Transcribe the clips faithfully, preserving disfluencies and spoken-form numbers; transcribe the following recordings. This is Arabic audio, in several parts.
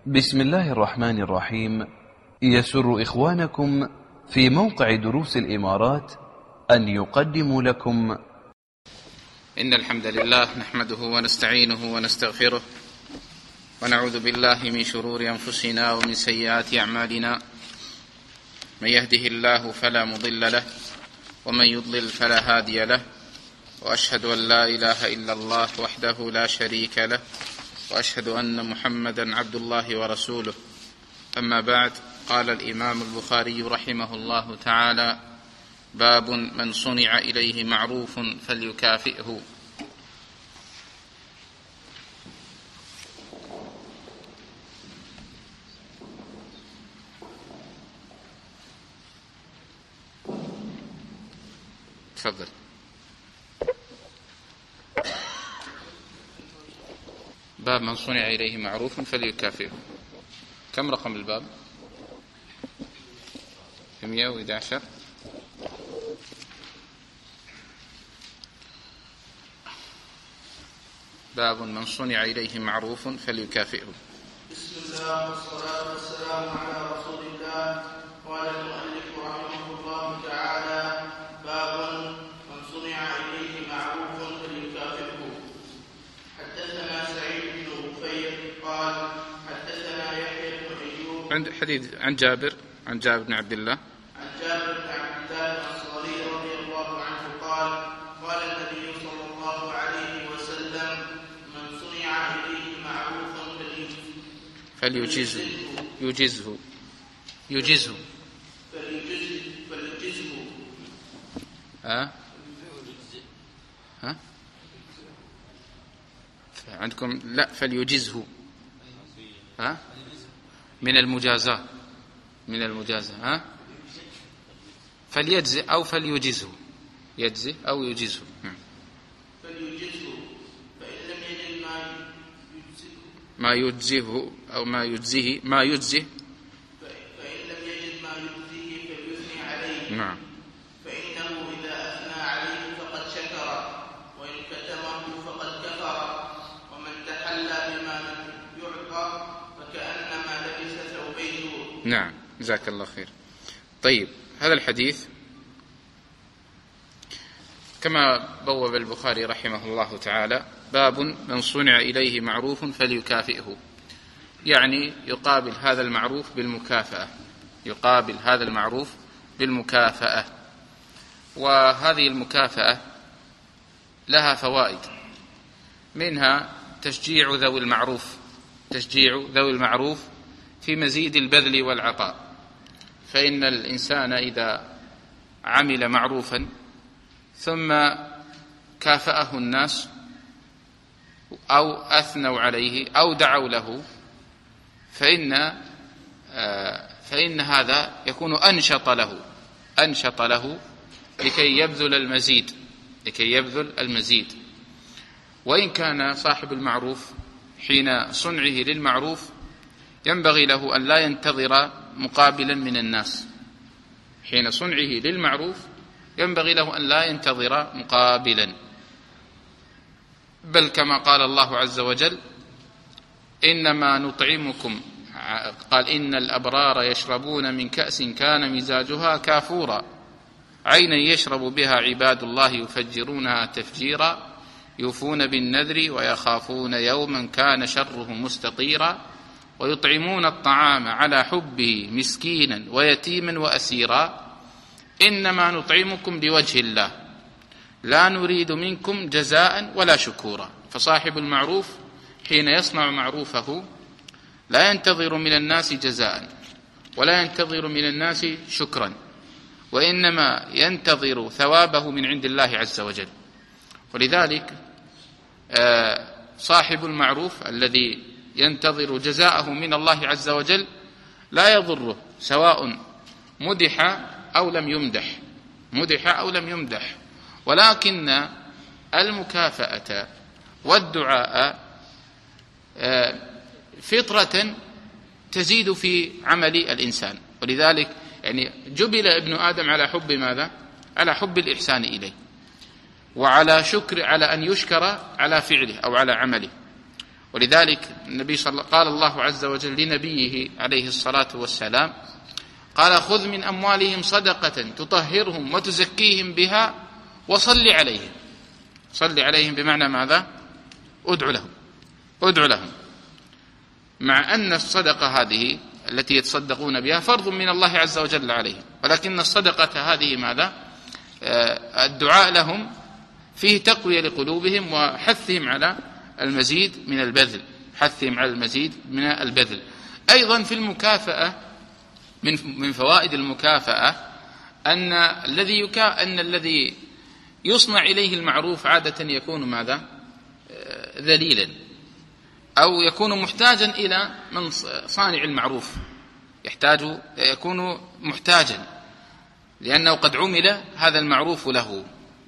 بسم الله الرحمن الرحيم. يسر إخوانكم في موقع دروس الإمارات أن يقدموا لكم إن الحمد لله نحمده ونستعينه ونستغفره ونعوذ بالله من شرور أنفسنا ومن سيئات أعمالنا. من يهده الله فلا مضل له ومن يضلل فلا هادي له، وأشهد أن لا إله إلا الله وحده لا شريك له، وأشهد أن محمدا عبد الله ورسوله. أما بعد، قال الإمام البخاري رحمه الله تعالى: باب من صنع إليه معروف فليكافئه. تفضل. باب من صنع إليه معروف فليكافئه. كم رقم الباب؟ مئة وأحد عشر. باب من صنع إليه معروف فليكافئه. بسم الله والصلاة والسلام على رسول الله. قال المؤلف رحمه الله تعالى: باب من صنع إليه معروف فليكافئه. حدثنا سعيد بن غفير قال حدثنا يحيى بن أيوب عند حديث عن جابر عن جابر بن عبد الله عن جابر بن عبد الله الأنصاري رضي الله عنه قال: قال النبي صلى الله عليه وسلم: من صنع إليه معروف فليجزه يجزه يجزه فليجزه ها ها عندكم لا فليجزه ها من المجازاة من المجازاة ها فليجزه أو فليجزه يجزه أو يجزه. فليجزه فإن لم يجد ما ما يجزه يجزه أو ما يجزيه ما يجزه فإن لم يجد ما يجزيه فليثني عليه. نعم. فإنه إذا أثنى عليه فقد شكر، وإن كتمه فقد كفر، ومن تحلى بما لم يعطى فكأنما لبس ثوبين. نعم، جزاك الله خير. طيب، هذا الحديث كما بوب البخاري رحمه الله تعالى: باب من صنع إليه معروف فليكافئه، يعني يقابل هذا المعروف بالمكافأة، يقابل هذا المعروف بالمكافأة. وهذه المكافأة لها فوائد، منها تشجيع ذوي المعروف تشجيع ذوي المعروف في مزيد البذل والعطاء. فإن الإنسان إذا عمل معروفا ثم كافأه الناس أو أثنوا عليه أو دعوا له، فإن فإن هذا يكون أنشط له أنشط له لكي يبذل المزيد لكي يبذل المزيد. وإن كان صاحب المعروف حين صنعه للمعروف ينبغي له أن لا ينتظر مقابلا من الناس، حين صنعه للمعروف ينبغي له أن لا ينتظر مقابلا، بل كما قال الله عز وجل: إنما نطعمكم قال إن الأبرار يشربون من كأس كان مزاجها كافورا عينا يشرب بها عباد الله يفجرونها تفجيرا يوفون بالنذر ويخافون يوما كان شره مستطيرا ويطعمون الطعام على حبه مسكينا ويتيما وأسيرا إنما نطعمكم لوجه الله لا نريد منكم جزاء ولا شكورا. فصاحب المعروف حين يصنع معروفه لا ينتظر من الناس جزاء ولا ينتظر من الناس شكرا، وإنما ينتظر ثوابه من عند الله عز وجل. ولذلك صاحب المعروف الذي ينتظر جزاءه من الله عز وجل لا يضره سواء مدح أو لم يمدح مدح أو لم يمدح ولكن المكافأة والدعاء فطرة تزيد في عمل الإنسان. ولذلك يعني جبل ابن آدم على حب ماذا؟ على حب الإحسان إليه، وعلى شكر على أن يشكر على فعله أو على عمله. ولذلك النبي صلى قال الله عز وجل لنبيه عليه الصلاة والسلام قال خذ من أموالهم صدقة تطهرهم وتزكيهم بها وصل عليهم. صل عليهم بمعنى ماذا؟ ادعو لهم ادعو لهم مع أن الصدقة هذه التي يتصدقون بها فرض من الله عز وجل عليهم، ولكن الصدقة هذه ماذا؟ الدعاء لهم فيه تقوية لقلوبهم وحثهم على المزيد من البذل حثهم على المزيد من البذل. أيضا في المكافأة من من فوائد المكافأة أن الذي يكا أن الذي يصنع إليه المعروف عادة يكون ماذا؟ ذليلا أو يكون محتاجا إلى من صانع المعروف، يحتاج يكون محتاجا لأنه قد عمل هذا المعروف له،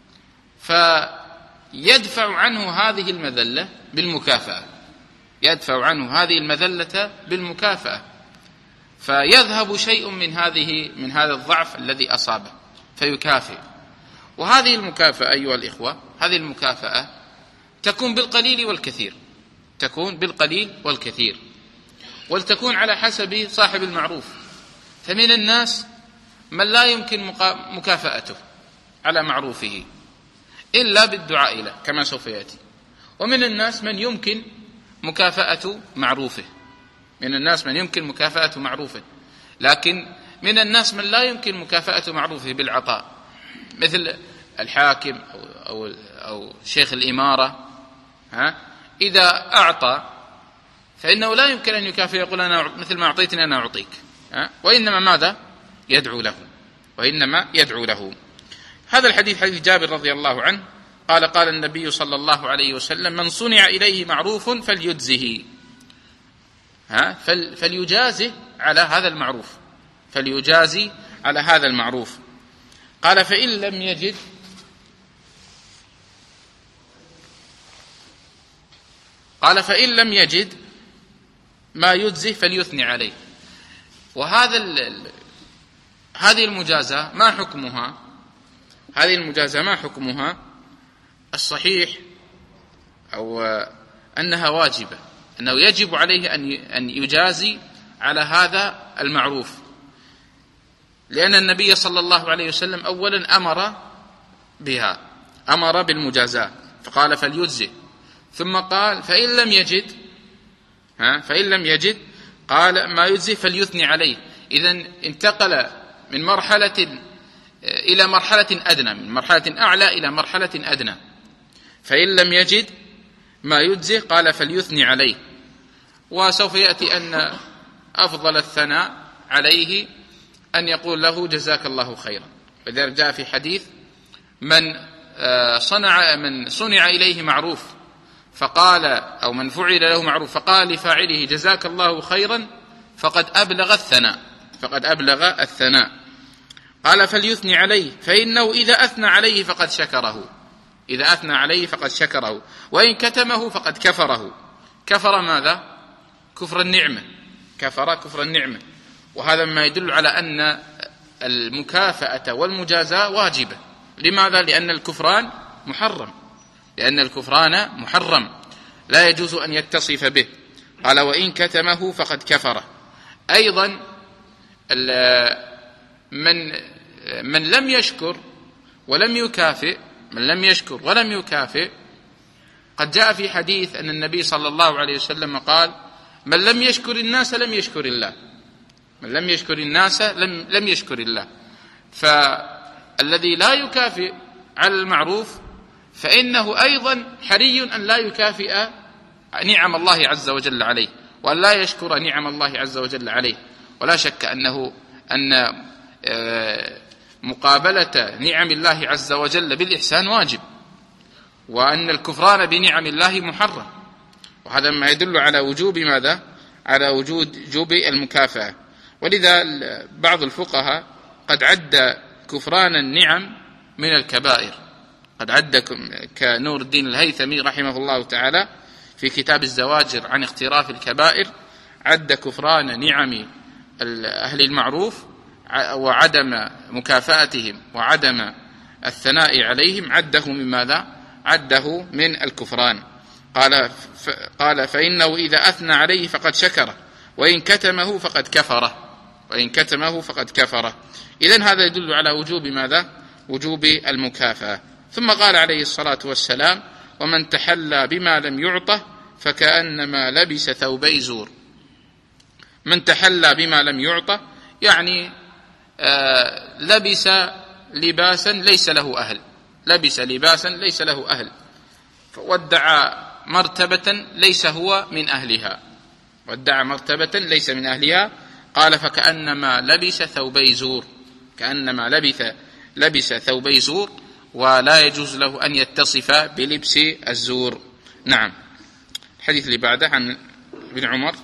فيدفع عنه هذه المذلة بالمكافأة يدفع عنه هذه المذلة بالمكافأة فيذهب شيء من هذه من هذا الضعف الذي أصابه فيكافئ. وهذه المكافأة أيها الإخوة هذه المكافأة تكون بالقليل والكثير تكون بالقليل والكثير ولتكون على حسب صاحب المعروف. فمن الناس من لا يمكن مكافأته على معروفه إلا بالدعاء له كما سوف يأتي، ومن الناس من يمكن مكافأة معروفه من الناس من يمكن مكافأة معروفه لكن من الناس من لا يمكن مكافأة معروفه بالعطاء، مثل الحاكم أو, أو, أو شيخ الإمارة. ها إذا أعطى فإنه لا يمكن أن يكافئ يقول أنا مثل ما أعطيتني أنا أعطيك، وإنما ماذا؟ يدعو له وإنما يدعو له. هذا الحديث حديث جابر رضي الله عنه قال قال النبي صلى الله عليه وسلم من صنع إليه معروف فليجزه ها فليجازه على هذا المعروف فليجازي على هذا المعروف. قال فإن لم يجد قال فإن لم يجد ما يجزه فليثني عليه. وهذا ال... هذه المجازاة ما حكمها؟ هذه المجازاة ما حكمها؟ الصحيح أو أنها واجبة، أنه يجب عليه أن أن يجازي على هذا المعروف، لأن النبي صلى الله عليه وسلم أولا أمر بها أمر بالمجازاة فقال فليجزه، ثم قال فإن لم يجد ها فإن لم يجد قال ما يجزي فليثني عليه. إذن انتقل من مرحلة إلى مرحلة أدنى من مرحلة أعلى إلى مرحلة أدنى. فإن لم يجد ما يجزي قال فليثني عليه. وسوف يأتي أن أفضل الثناء عليه أن يقول له جزاك الله خيرا. لذلك جاء في حديث من صنع من صنع إليه معروف فقال أو من فعل له معروف فقال لفاعله جزاك الله خيرا فقد أبلغ الثناء فقد أبلغ الثناء. قال فليثني عليه فإنه إذا أثنى عليه فقد شكره إذا أثنى عليه فقد شكره وإن كتمه فقد كفره. كفر ماذا؟ كفر النعمة كفر كفر النعمة. وهذا ما يدل على أن المكافأة والمجازاة واجبة. لماذا؟ لأن الكفران محرم لأن الكفران محرم لا يجوز أن يتصف به. قال وإن كتمه فقد كفر. أيضا من من لم يشكر ولم يكافئ من لم يشكر ولم يكافئ قد جاء في حديث أن النبي صلى الله عليه وسلم قال من لم يشكر الناس لم يشكر الله من لم يشكر الناس لم, لم يشكر الله. فالذي لا يكافئ على المعروف فإنه أيضا حري أن لا يكافئ نعم الله عز وجل عليه وأن لا يشكر نعم الله عز وجل عليه. ولا شك أنه أن مقابلة نعم الله عز وجل بالإحسان واجب، وأن الكفران بنعم الله محرم. وهذا ما يدل على وجوب ماذا؟ على وجود وجوب المكافأة. ولذا بعض الفقهاء قد عد كفران النعم من الكبائر قد عد كنور الدين الهيثمي رحمه الله تعالى في كتاب الزواجر عن اقتراف الكبائر عد كفران نعم أهل المعروف وعدم مكافأتهم وعدم الثناء عليهم عده من ماذا؟ عده من الكفران. قال قال فإنه إذا أثنى عليه فقد شكره، وإن كتمه فقد كفره وإن كتمه فقد كفره. إذن هذا يدل على وجوب ماذا؟ وجوب المكافأة. ثم قال عليه الصلاة والسلام: ومن تحلى بما لم يعطه فكأنما لبس ثوبي زور. من تحلى بما لم يعطه يعني آه لبس لباسا ليس له أهل لبس لباسا ليس له أهل وادعى مرتبة ليس هو من أهلها وادعى مرتبة ليس من أهلها قال فكأنما لبس ثوبي زور كأنما لبس لبس ثوبي زور، ولا يجوز له أن يتصف بلبس الزور. نعم. الحديث اللي بعده عن ابن عمر.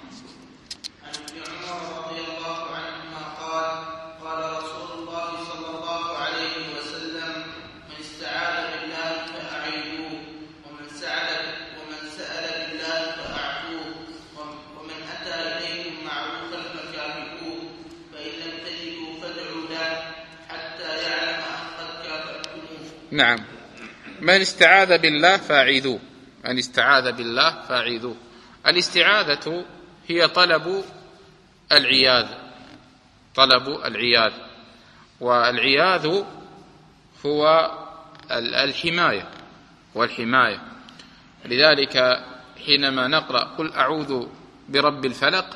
نعم. من استعاذ بالله فاعذوه من استعاذ بالله فاعذوه. الاستعاذة هي طلب العياذ طلب العياذ والعياذ هو الحماية والحماية. لذلك حينما نقرأ قل أعوذ برب الفلق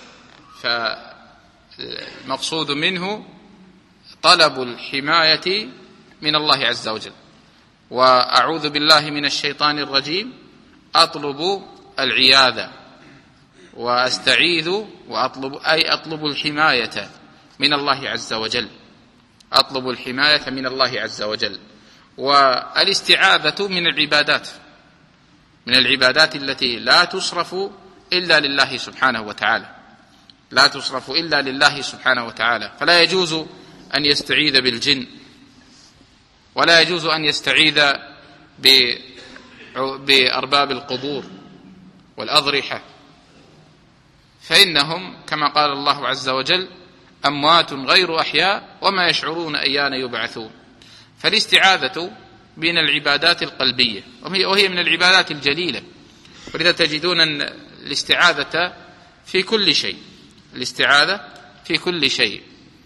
فالمقصود منه طلب الحماية من الله عز وجل، وأعوذ بالله من الشيطان الرجيم أطلب العياذة وأستعيذ وأطلب أي أطلب الحماية من الله عز وجل أطلب الحماية من الله عز وجل. والاستعاذة من العبادات من العبادات التي لا تصرف إلا لله سبحانه وتعالى لا تصرف إلا لله سبحانه وتعالى. فلا يجوز أن يستعيذ بالجن، ولا يجوز أن يستعيذ بأرباب القبور والأضرحة، فإنهم كما قال الله عز وجل أموات غير أحياء وما يشعرون أيان يبعثون. فالاستعاذة من العبادات القلبية وهي من العبادات الجليلة، ولذا تجدون أن الاستعاذة في كل شيء الاستعاذة في كل شيء.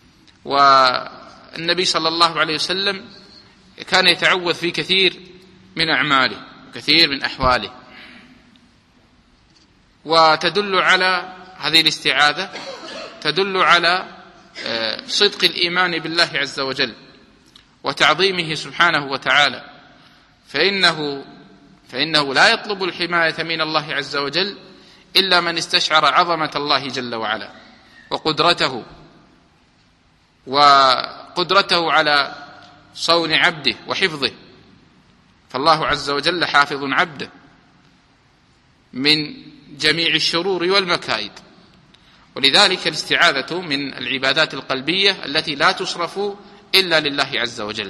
والنبي صلى الله عليه وسلم كان يتعوذ في كثير من أعماله وكثير من أحواله. وتدل على هذه الاستعاذة تدل على صدق الإيمان بالله عز وجل وتعظيمه سبحانه وتعالى، فإنه فإنه لا يطلب الحماية من الله عز وجل إلا من استشعر عظمة الله جل وعلا وقدرته وقدرته على صون عبده وحفظه، فالله عز وجل حافظ عبده من جميع الشرور والمكائد. ولذلك الاستعاذة من العبادات القلبية التي لا تصرف إلا لله عز وجل،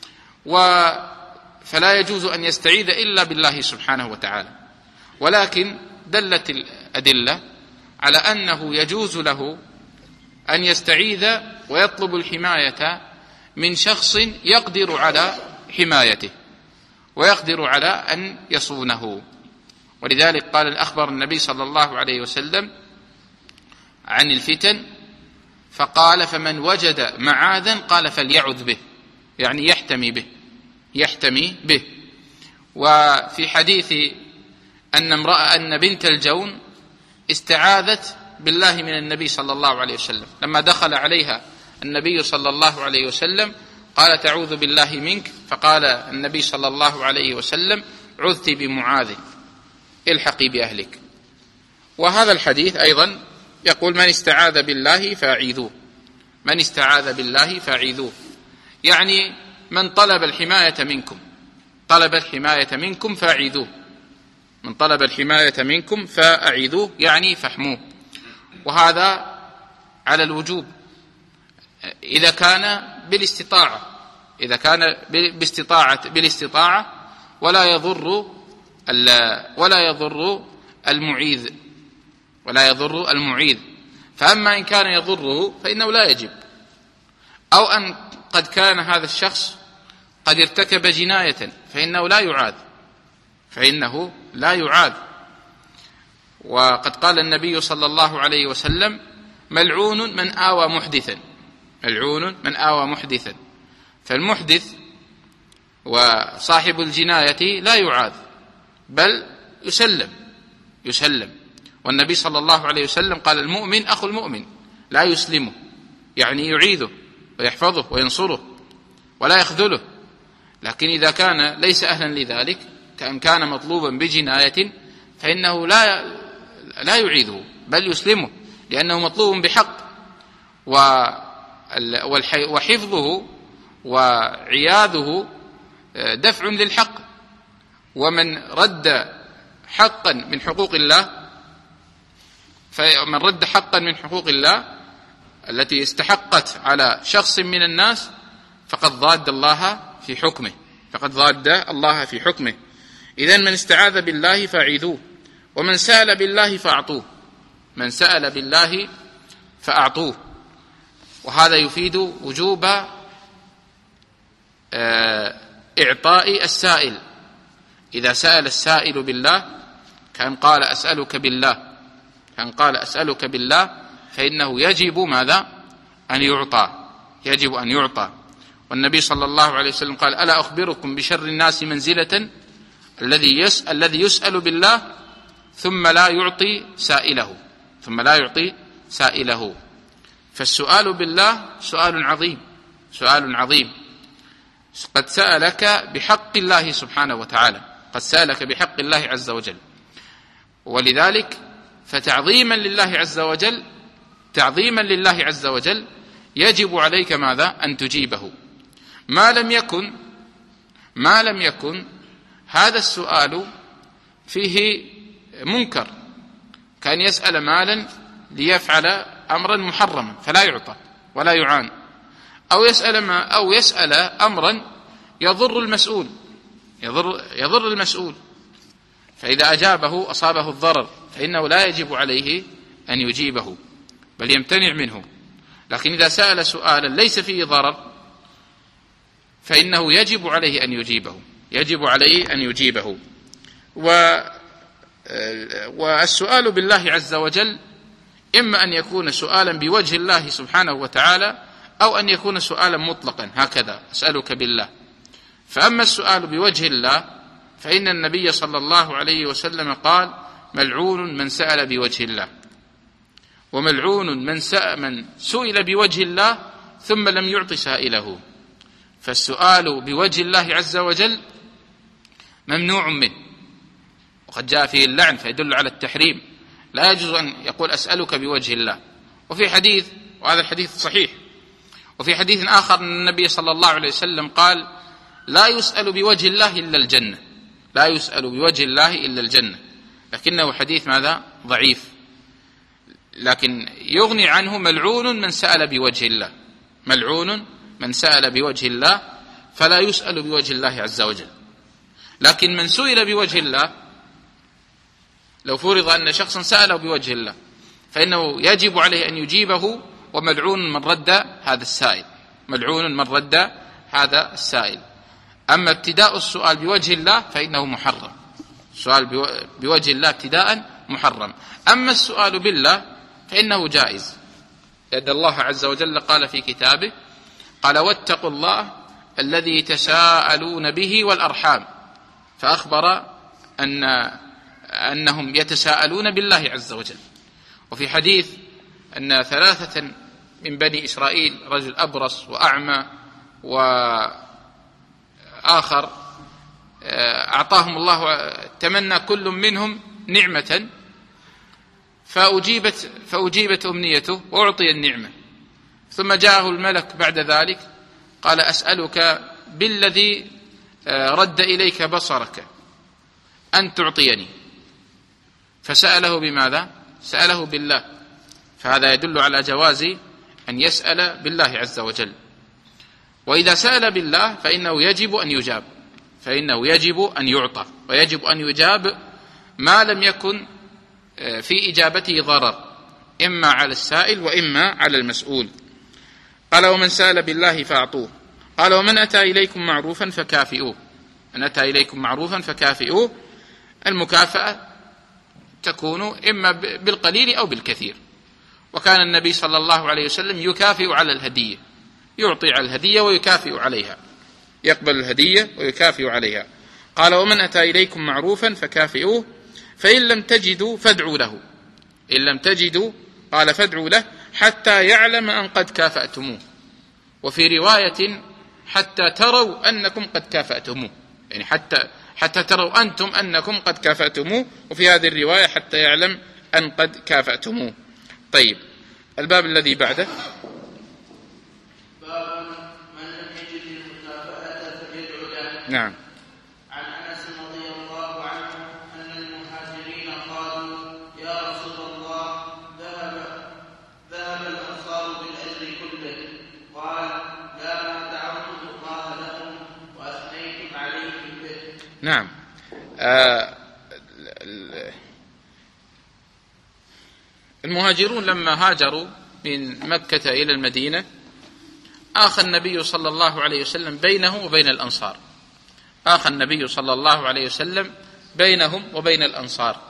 فلا يجوز أن يستعيذ إلا بالله سبحانه وتعالى. ولكن دلت الأدلة على أنه يجوز له أن يستعيذ ويطلب الحماية من شخص يقدر على حمايته ويقدر على أن يصونه. ولذلك قال أخبر النبي صلى الله عليه وسلم عن الفتن فقال فمن وجد معاذا قال فليعذ به، يعني يحتمي به يحتمي به. وفي حديث أن امرأة أن بنت الجون استعاذت بالله من النبي صلى الله عليه وسلم لما دخل عليها النبي صلى الله عليه وسلم قال تعوذ بالله منك، فقال النبي صلى الله عليه وسلم عذت بمعاذ الحقي بأهلك. وهذا الحديث أيضا يقول من استعاذ بالله فاعيذوه من استعاذ بالله فاعيذوه يعني من طلب الحماية منكم طلب الحماية منكم فاعيذوه من طلب الحماية منكم فاعيذوه يعني فاحموه. وهذا على الوجوب إذا كان بالاستطاعة إذا كان باستطاعة بالاستطاعة ولا يضر ولا يضر المعيذ ولا يضر المعيذ. فأما إن كان يضره فإنه لا يجب، أو أن قد كان هذا الشخص قد ارتكب جناية فإنه لا يعاذ فإنه لا يعاد. وقد قال النبي صلى الله عليه وسلم: ملعون من آوى محدثا، ملعون من آوى محدثا. فالمحدث وصاحب الجناية لا يعاد بل يسلم يسلم والنبي صلى الله عليه وسلم قال: المؤمن أخو المؤمن لا يسلمه، يعني يعيده ويحفظه وينصره ولا يخذله. لكن إذا كان ليس أهلا لذلك، كأن كان مطلوبا بجناية، فإنه لا لا يعيده بل يسلمه، لأنه مطلوب بحق، وحفظه وعياذه دفع للحق. ومن رد حقا من حقوق الله فمن رد حقا من حقوق الله التي استحقت على شخص من الناس فقد ضاد الله في حكمه فقد ضاد الله في حكمه. إذن من استعاذ بالله فاعيذوه، ومن سأل بالله فأعطوه من سأل بالله فأعطوه. وهذا يفيد وجوب إعطاء السائل. إذا سأل السائل بالله كان قال أسألك بالله كان قال أسألك بالله فإنه يجب ماذا؟ أن يعطى يجب أن يعطى. والنبي صلى الله عليه وسلم قال: ألا أخبركم بشر الناس منزلة الذي يسأل الذي يسأل بالله ثم لا يعطي سائله ثم لا يعطي سائله. فالسؤال بالله سؤال عظيم سؤال عظيم قد سألك بحق الله سبحانه وتعالى قد سألك بحق الله عز وجل. ولذلك فتعظيما لله عز وجل تعظيما لله عز وجل يجب عليك ماذا؟ أن تجيبه. ما لم يكن ما لم يكن هذا السؤال فيه منكر، كان يسأل مالا ليفعل أمرا محرما فلا يعطى ولا يعان، أو يسأل ما أو يسأل أمرا يضر المسؤول يضر يضر المسؤول فإذا أجابه أصابه الضرر، فإنه لا يجب عليه أن يجيبه بل يمتنع منه. لكن إذا سأل سؤالا ليس فيه ضرر فإنه يجب عليه أن يجيبه يجب عليه أن يجيبه. و والسؤال بالله عز وجل إما أن يكون سؤالا بوجه الله سبحانه وتعالى، أو أن يكون سؤالا مطلقا هكذا: أسألك بالله. فأما السؤال بوجه الله فإن النبي صلى الله عليه وسلم قال: ملعون من سأل بوجه الله، وملعون من من سئل بوجه الله ثم لم يعط سائله. فالسؤال بوجه الله عز وجل ممنوع منه، وقد جاء فيه اللعن فيدل على التحريم. لا يجوز أن يقول أسألك بوجه الله. وفي حديث، وهذا الحديث صحيح، وفي حديث آخر أن النبي صلى الله عليه وسلم قال: لا يسأل بوجه الله إلا الجنة لا يسأل بوجه الله إلا الجنة لكنه حديث ماذا؟ ضعيف. لكن يغني عنه ملعون من سأل بوجه الله ملعون من سأل بوجه الله فلا يسأل بوجه الله عز وجل. لكن من سئل بوجه الله، لو فرض أن شخصا سأله بوجه الله فإنه يجب عليه أن يجيبه، وملعون من رد هذا السائل ملعون من رد هذا السائل. أما ابتداء السؤال بوجه الله فإنه محرم السؤال بوجه الله ابتداء محرم. أما السؤال بالله فإنه جائز، لأن الله عز وجل قال في كتابه: قال: واتقوا الله الذي تساءلون به والأرحام، فأخبر أن أنهم يتساءلون بالله عز وجل. وفي حديث أن ثلاثة من بني إسرائيل، رجل أبرص وأعمى وآخر، أعطاهم الله، تمنى كل منهم نعمة فأجيبت, فأجيبت أمنيته وأعطي النعمة. ثم جاءه الملك بعد ذلك قال: أسألك بالذي رد إليك بصرك أن تعطيني. فسأله بماذا؟ سأله بالله. فهذا يدل على جواز أن يسأل بالله عز وجل. وإذا سأل بالله فإنه يجب أن يجاب فإنه يجب أن يعطى، ويجب أن يجاب ما لم يكن في إجابته ضرر، إما على السائل وإما على المسؤول. قال: ومن سأل بالله فأعطوه. قال: ومن أتى إليكم معروفا فكافئوه من أتى إليكم معروفا فكافئوه المكافأة تكون إما بالقليل أو بالكثير. وكان النبي صلى الله عليه وسلم يكافئ على الهدية، يعطي على الهدية ويكافئ عليها، يقبل الهدية ويكافئ عليها. قال: ومن أتى إليكم معروفا فكافئوه فإن لم تجدوا فادعوا له. إن لم تجدوا قال فادعوا له حتى يعلم أن قد كافأتموه. وفي رواية حتى تروا أنكم قد كافأتموه، يعني حتى حتى تروا أنتم أنكم قد كافأتموه. وفي هذه الرواية حتى يعلم أن قد كافأتموه. طيب، الباب الذي بعده. باب من لم يجد المكافأة فليدعو له. نعم. عن أنس رضي الله عنه أن المهاجرين قالوا: يا رسول الله، ذهب ذهب الأنصار بالأجر كله. قال: لا، ما دعوت الله لهم وأثنيتم عليهم به. نعم. آه المهاجرون لما هاجروا من مكة إلى المدينة آخى النبي صلى الله عليه وسلم بينه وبين الأنصار، آخى النبي صلى الله عليه وسلم بينهم وبين الأنصار،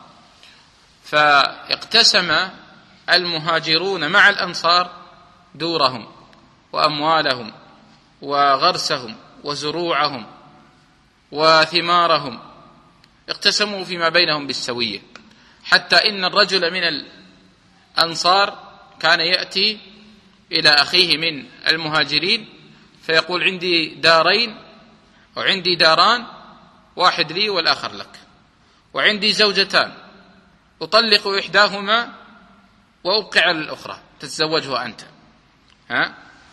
فاقتسم المهاجرون مع الأنصار دورهم وأموالهم وغرسهم وزروعهم وثمارهم، اقتسموا فيما بينهم بالسوية، حتى إن الرجل من الأنصار كان يأتي إلى أخيه من المهاجرين فيقول: عندي دارين وعندي داران، واحد لي والآخر لك، وعندي زوجتان أطلق إحداهما وأبقي على الأخرى، تتزوجها أنت. ها؟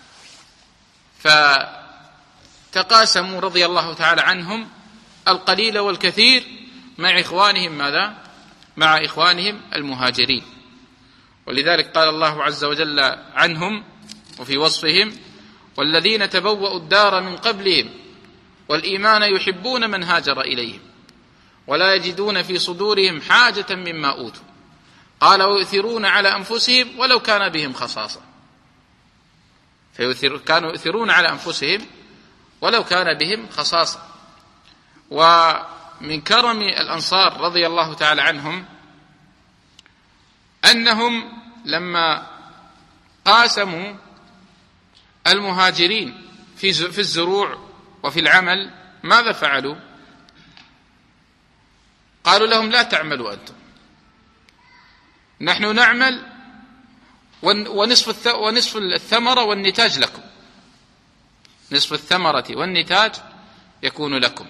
فتقاسموا رضي الله تعالى عنهم القليل والكثير مع إخوانهم ماذا؟ مع إخوانهم المهاجرين. ولذلك قال الله عز وجل عنهم وفي وصفهم: والذين تبوأوا الدار من قبلهم والإيمان يحبون من هاجر إليهم ولا يجدون في صدورهم حاجة مما أوتوا. قال: ويؤثرون على أنفسهم ولو كان بهم خصاصة. كانوا يؤثرون على أنفسهم ولو كان بهم خصاصة. ومن كرم الأنصار رضي الله تعالى عنهم أنهم لما قاسموا المهاجرين في الزروع وفي العمل ماذا فعلوا؟ قالوا لهم: لا تعملوا أنتم، نحن نعمل ونصف ونصف الثمرة والنتاج لكم، نصف الثمرة والنتاج يكون لكم.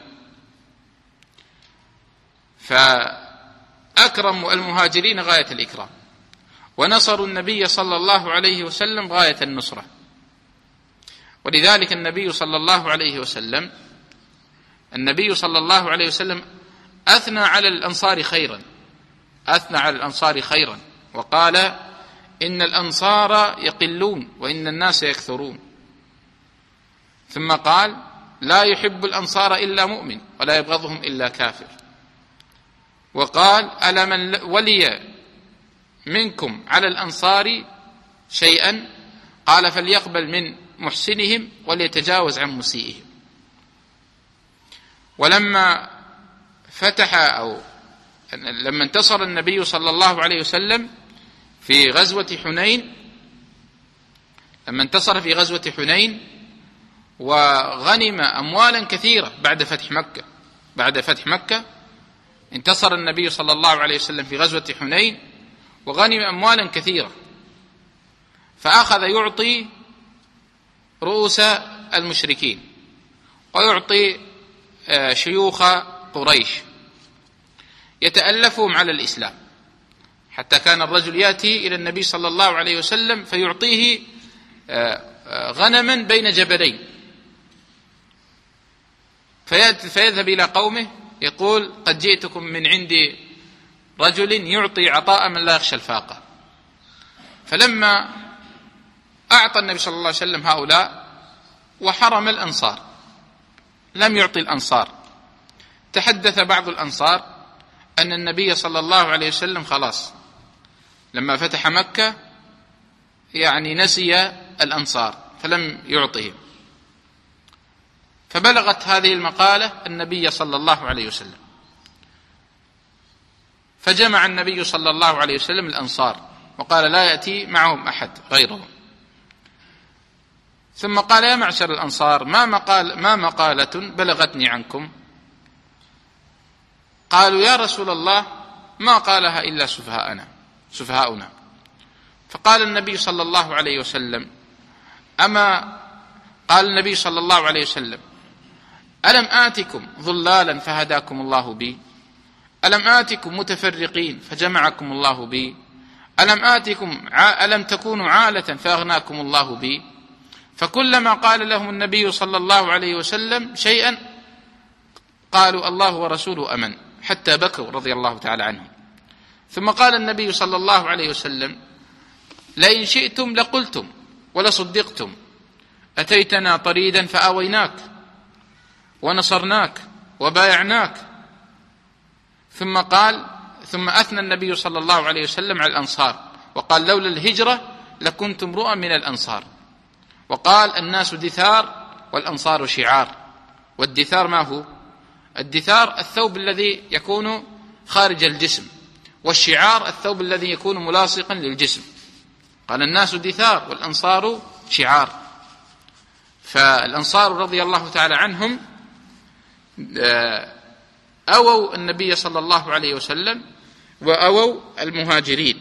فأكرموا المهاجرين غاية الإكرام، ونصروا النبي صلى الله عليه وسلم غاية النصرة. ولذلك النبي صلى الله عليه وسلم النبي صلى الله عليه وسلم أثنى على الأنصار خيرا، أثنى على الأنصار خيرا وقال: إن الأنصار يقلون وإن الناس يكثرون. ثم قال: لا يحب الأنصار إلا مؤمن ولا يبغضهم إلا كافر. وقال: ألا من ولي منكم على الأنصار شيئا قال فليقبل من محسنهم وليتجاوز عن مسيئهم. ولما فتح أو لما انتصر النبي صلى الله عليه وسلم في غزوة حنين لما انتصر في غزوة حنين وغنم أموالا كثيرة بعد فتح مكة بعد فتح مكة انتصر النبي صلى الله عليه وسلم في غزوة حنين وغنم أموالا كثيرة، فأخذ يعطي رؤوس المشركين ويعطي شيوخ قريش يتألفهم على الإسلام، حتى كان الرجل يأتي إلى النبي صلى الله عليه وسلم فيعطيه غنما بين جبلين، فيذهب إلى قومه يقول: قد جئتكم من عند رجل يعطي عطاء من لا يخشى الفاقة. فلما أعطى النبي صلى الله عليه وسلم هؤلاء وحرم الأنصار، لم يعطي الأنصار، تحدث بعض الأنصار أن النبي صلى الله عليه وسلم خلاص لما فتح مكة يعني نسي الأنصار فلم يعطهم، فبلغت هذه المقالة النبي صلى الله عليه وسلم، فجمع النبي صلى الله عليه وسلم الأنصار وقال لا يأتي معهم أحد غيرهم. ثم قال يا معشر الأنصار ما مقال ما مقالة بلغتني عنكم؟ قالوا يا رسول الله ما قالها إلا سفهاؤنا سفهاؤنا. فقال النبي صلى الله عليه وسلم أما قال النبي صلى الله عليه وسلم ألم آتكم ضلالا فهداكم الله بي؟ ألم آتكم متفرقين فجمعكم الله بي؟ ألم آتكم ألم تكونوا عالة فأغناكم الله بي؟ فكلما قال لهم النبي صلى الله عليه وسلم شيئا قالوا الله ورسوله أمن، حتى بكوا رضي الله تعالى عنهم. ثم قال النبي صلى الله عليه وسلم لئن شئتم لقلتم ولصدقتم أتيتنا طريدا فآويناك ونصرناك وبايعناك. ثم قال ثم أثنى النبي صلى الله عليه وسلم على الأنصار وقال لولا الهجرة لكنت امرؤا من الأنصار. وقال الناس دثار والأنصار شعار. والدثار ما هو؟ الدثار الثوب الذي يكون خارج الجسم، والشعار الثوب الذي يكون ملاصقا للجسم. قال الناس دثار والأنصار شعار. فالأنصار رضي الله تعالى عنهم أووا النبي صلى الله عليه وسلم وأووا المهاجرين.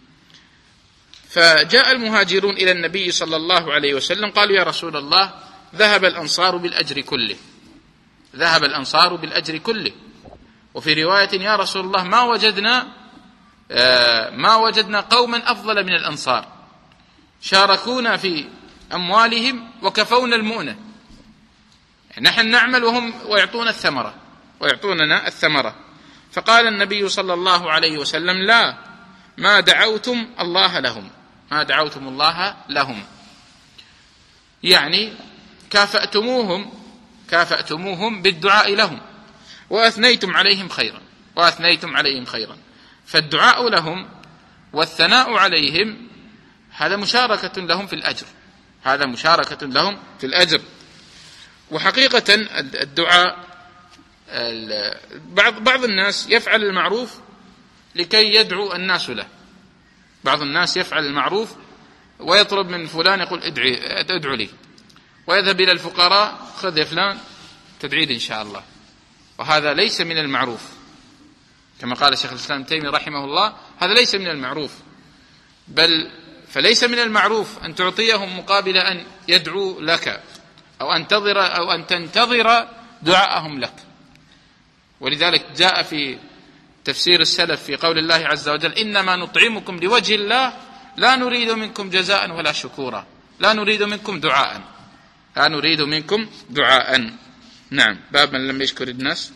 فجاء المهاجرون إلى النبي صلى الله عليه وسلم قالوا يا رسول الله ذهب الأنصار بالأجر كله ذهب الأنصار بالأجر كله. وفي رواية يا رسول الله ما وجدنا ما وجدنا قوما أفضل من الأنصار، شاركونا في أموالهم وكفونا المؤنة، نحن نعمل وهم ويعطون الثمرة ويعطوننا الثمرة. فقال النبي صلى الله عليه وسلم لا ما دعوتم الله لهم ما دعوتم الله لهم يعني كافأتموهم كافأتموهم بالدعاء لهم وأثنيتم عليهم خيرا وأثنيتم عليهم خيرا. فالدعاء لهم والثناء عليهم هذا مشاركة لهم في الأجر هذا مشاركة لهم في الأجر. وحقيقة الدعاء بعض بعض الناس يفعل المعروف لكي يدعو الناس له. بعض الناس يفعل المعروف ويطلب من فلان يقول ادعي ادعو لي، ويذهب إلى الفقراء خذ يا فلان تدعي لي إن شاء الله. وهذا ليس من المعروف كما قال الشيخ الإسلام ابن تيمية رحمه الله، هذا ليس من المعروف. بل فليس من المعروف أن تعطيهم مقابل أن يدعو لك أو أنتظر أو أن تنتظر دعاءهم لك. ولذلك جاء في تفسير السلف في قول الله عز وجل إنما نطعمكم لوجه الله لا نريد منكم جزاء ولا شكورا لا نريد منكم دعاء لا نريد منكم دعاء. نعم. باب من لم يشكر الناس.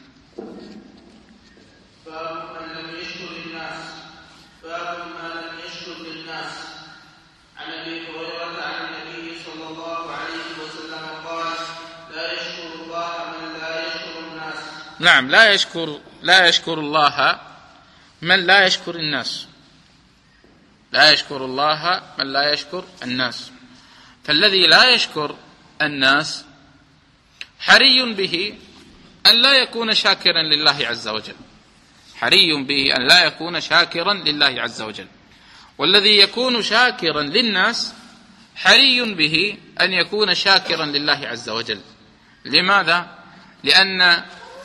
باب من لم يشكر الناس باب من لم يشكر الناس عن ابي هريره عن النبي صلى الله عليه وسلم قال لا يشكر الله من لا يشكر الناس. نعم لا يشكر لا يشكر الله من لا يشكر الناس لا يشكر الله من لا يشكر الناس. فالذي لا يشكر الناس حري به أن لا يكون شاكرا لله عز وجل حري به أن لا يكون شاكرا لله عز وجل. والذي يكون شاكرا للناس حري به أن يكون شاكرا لله عز وجل. لماذا؟ لأن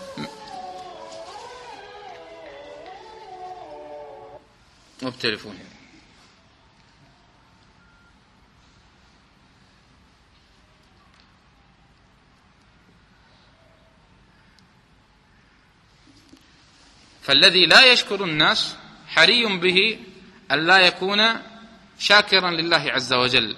مبتلفون فالذي لا يشكر الناس حري به أن لا يكون شاكرا لله عز وجل.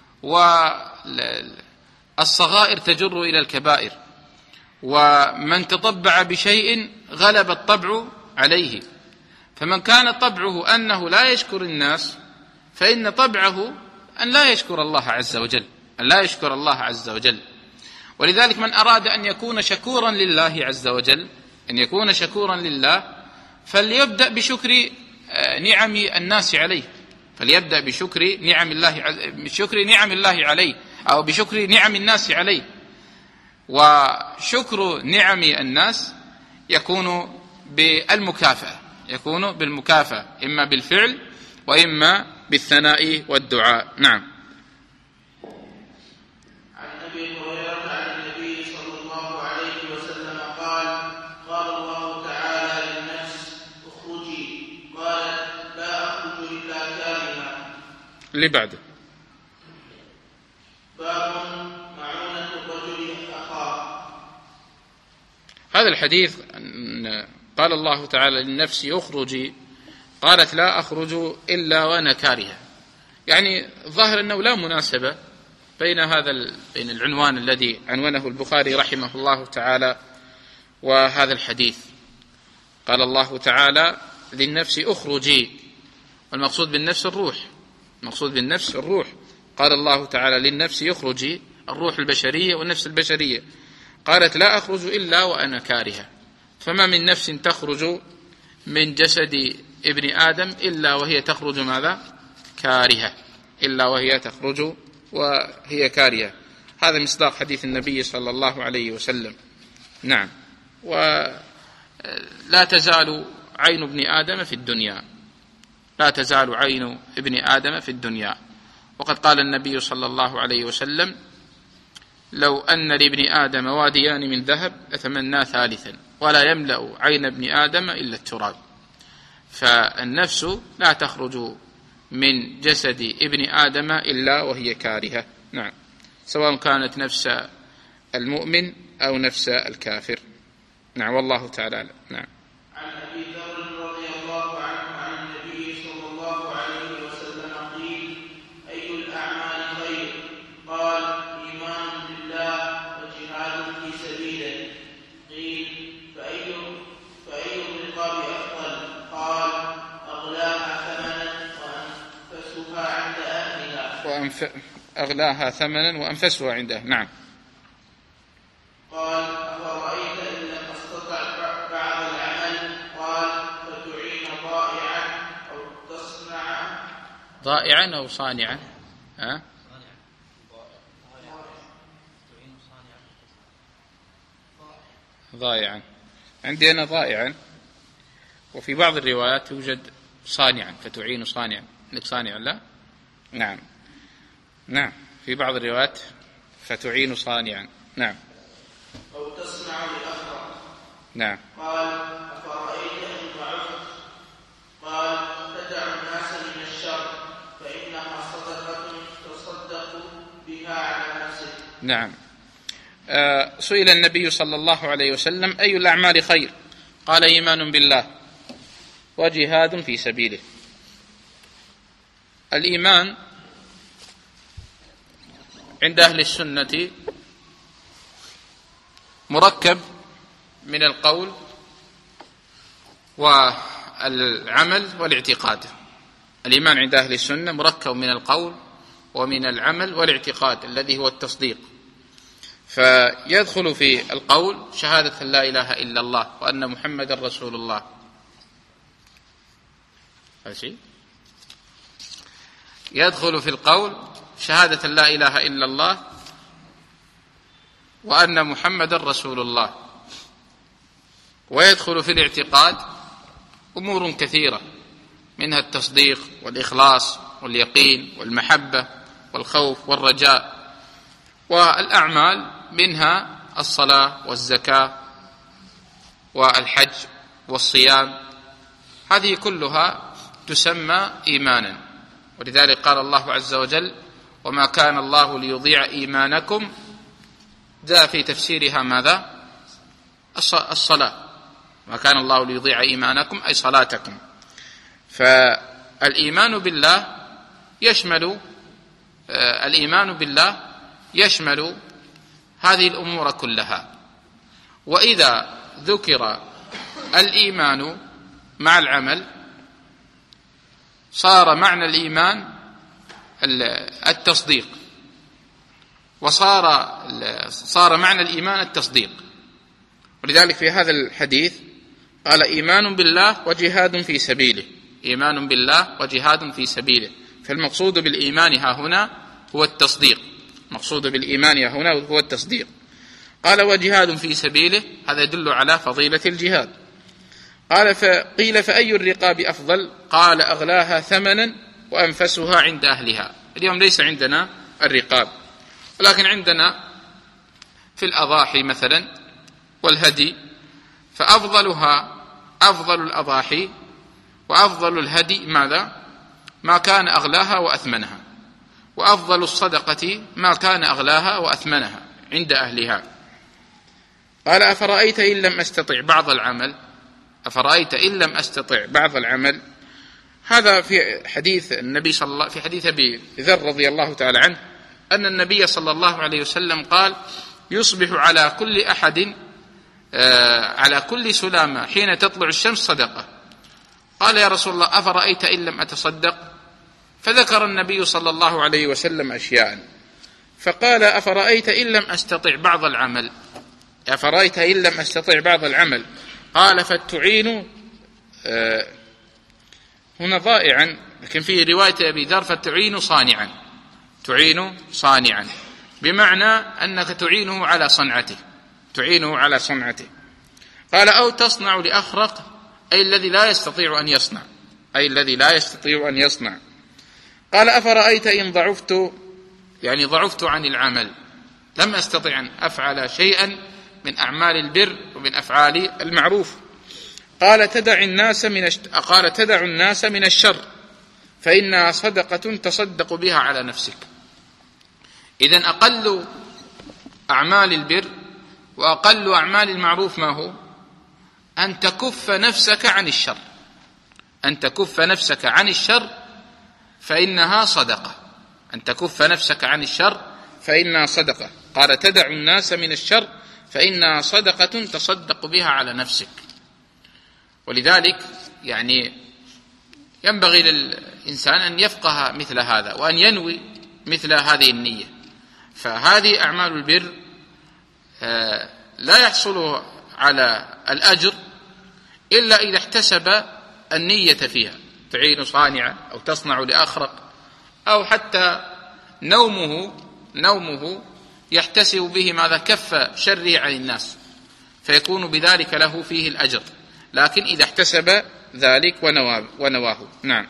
والصغائر تجر إلى الكبائر، ومن تطبع بشيء غلب الطبع عليه. فمن كان طبعه أنه لا يشكر الناس فإن طبعه أن لا يشكر الله عز وجل أن لا يشكر الله عز وجل. ولذلك من أراد أن يكون شكورا لله عز وجل أن يكون شكورا لله فليبدأ بشكر نعم الناس عليه فليبدأ بشكر نعم الله بشكر نعم الله عليه أو بشكر نعم الناس عليه. وشكر نعم الناس يكون بالمكافأة يكون بالمكافأة، إما بالفعل وإما بالثناء والدعاء. نعم. عن أبي هريرة عن النبي صلى الله عليه وسلم قال: قال الله تعالى للنفس: اخرجي، قالت: لا أخرج إلا كارها. اللي بعده. باب معونة الرجل أخاه. هذا الحديث قال الله تعالى للنفس: اخرجي، قالت: لا أخرج إلا وأنا كارهة. يعني ظاهر أنه لا مناسبة بين هذا بين العنوان الذي عنونه البخاري رحمه الله تعالى وهذا الحديث. قال الله تعالى للنفس: اخرجي، والمقصود بالنفس الروح، المقصود بالنفس الروح. قال الله تعالى للنفس: اخرجي، الروح البشرية والنفس البشرية. قالت: لا أخرج إلا وأنا كارهة. فما من نفس تخرج من جسد ابن آدم إلا وهي تخرج ماذا؟ كارهة، إلا وهي تخرج وهي كارهة. هذا مصداق حديث النبي صلى الله عليه وسلم. نعم. ولا تزال عين ابن آدم في الدنيا، لا تزال عين ابن آدم في الدنيا. وقد قال النبي صلى الله عليه وسلم: لو أن لابن آدم واديان من ذهب أتمنى ثالثا، ولا يملأ عين ابن آدم إلا التراب. فالنفس لا تخرج من جسد ابن آدم إلا وهي كارهة. نعم، سواء كانت نفس المؤمن أو نفس الكافر. نعم، والله تعالى. نعم. عن أبي ذر رضي الله عنه عن النبي صلى الله عليه وسلم قيل: أي الأعمال خير؟ قال: إيمان بالله وجهاد في سبيله. قيل: فأي فأي الرقاب أفضل؟ قال: أغلاها ثمنا وأنفسها عند أهلها. وأنف... أغلاها ثمنا وأنفسها عند أهلها. نعم. قال: أفرأيت إن لم أستطع بعض العمل؟ قال: فتعين ضائعا أو تصنع ضائعا أو صانعا. ها؟ ضائعا. عندي أنا ضائعا، وفي بعض الروايات يوجد صانعا، فتعين صانعا. عندك صانعا؟ لا. نعم نعم، في بعض الروايات فتعين صانعا. نعم. أو تصنع لأخرى. نعم. قال: أفرأيت إن ضعفت؟ قال: تدع الناس من الشر فإنها صدقة تصدق بها على نفسك. نعم. آه سئل النبي صلى الله عليه وسلم: أي الأعمال خير؟ قال: إيمان بالله وجهاد في سبيله. الإيمان عند أهل السنة مركب من القول والعمل والاعتقاد. الإيمان عند أهل السنة مركب من القول ومن العمل والاعتقاد الذي هو التصديق. فيدخل في القول شهادة لا إله إلا الله وأن محمد رسول الله. هذا يدخل في القول شهادة لا إله إلا الله وأن محمد رسول الله. ويدخل في الاعتقاد أمور كثيرة، منها التصديق والإخلاص واليقين والمحبة والخوف والرجاء. والأعمال منها الصلاة والزكاة والحج والصيام، هذه كلها تسمى إيمانا. ولذلك قال الله عز وجل: وما كان الله ليضيع إيمانكم. جاء في تفسيرها ماذا؟ الصلاة. ما كان الله ليضيع إيمانكم أي صلاتكم. فالإيمان بالله يشمل الإيمان بالله يشمل هذه الأمور كلها. وإذا ذكر الإيمان مع العمل صار معنى الإيمان التصديق، وصار صار معنى الإيمان التصديق. ولذلك في هذا الحديث قال: إيمان بالله وجهاد في سبيله. إيمان بالله وجهاد في سبيله. فالمقصود بالإيمان ها هنا هو التصديق. المقصود بالإيمان ها هنا هو التصديق. قال: وجهاد في سبيله، هذا يدل على فضيلة الجهاد. قال فقيل فأي الرقاب أفضل؟ قال أغلاها ثمنا وأنفسها عند أهلها. اليوم ليس عندنا الرقاب، ولكن عندنا في الأضاحي مثلا والهدي، فأفضلها أفضل الأضاحي وأفضل الهدي ماذا؟ ما كان أغلاها وأثمنها، وأفضل الصدقة ما كان أغلاها وأثمنها عند أهلها. قال أفرأيت إن لم أستطع بعض العمل؟ أفرأيت إن لم أستطع بعض العمل، هذا في حديث النبي صلى الله في حديث أبي ذر رضي الله تعالى عنه أن النبي صلى الله عليه وسلم قال: يصبح على كل أحد آه على كل سلامة حين تطلع الشمس صدقة. قال: يا رسول الله أفرأيت إن لم أتصدق؟ فذكر النبي صلى الله عليه وسلم أشياء، فقال: أفرأيت إن لم أستطع بعض العمل؟ أفرأيت إن لم أستطع بعض العمل؟ قال: فتعين آه هنا ضائعا، لكن في رواية أبي ذر فتعين صانعا، تعين صانعا، بمعنى أنك تعينه على صنعته، تعينه على صنعته. قال: أو تصنع لأخرق، أي الذي لا يستطيع أن يصنع، أي الذي لا يستطيع أن يصنع. قال: أفرأيت إن ضعفت، يعني ضعفت عن العمل، لم أستطع أن أفعل شيئا من أعمال البر ومن أفعال المعروف. قال: تدع الناس من الشر، قال: تدع الناس من الشر فإنها صدقة تصدق بها على نفسك. إذن أقل أعمال البر وأقل أعمال المعروف ما هو؟ أن تكف نفسك عن الشر، أن تكف نفسك عن الشر فإنها صدقة، أن تكف نفسك عن الشر فإنها صدقة. قال: تدع الناس من الشر فإنها صدقة تصدق بها على نفسك. ولذلك يعني ينبغي للإنسان أن يفقه مثل هذا وأن ينوي مثل هذه النية. فهذه أعمال البر لا يحصل على الأجر إلا إذا احتسب النية فيها، تعين صانعا أو تصنع لأخرق، أو حتى نومه نومه يحتسب به ماذا؟ كف شره عن الناس، فيكون بذلك له فيه الأجر، لكن إذا احتسب ذلك ونواه, ونواه. نعم.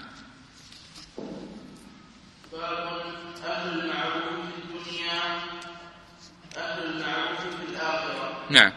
أهل المعروف في الدنيا أهل المعروف في الآخرة. نعم.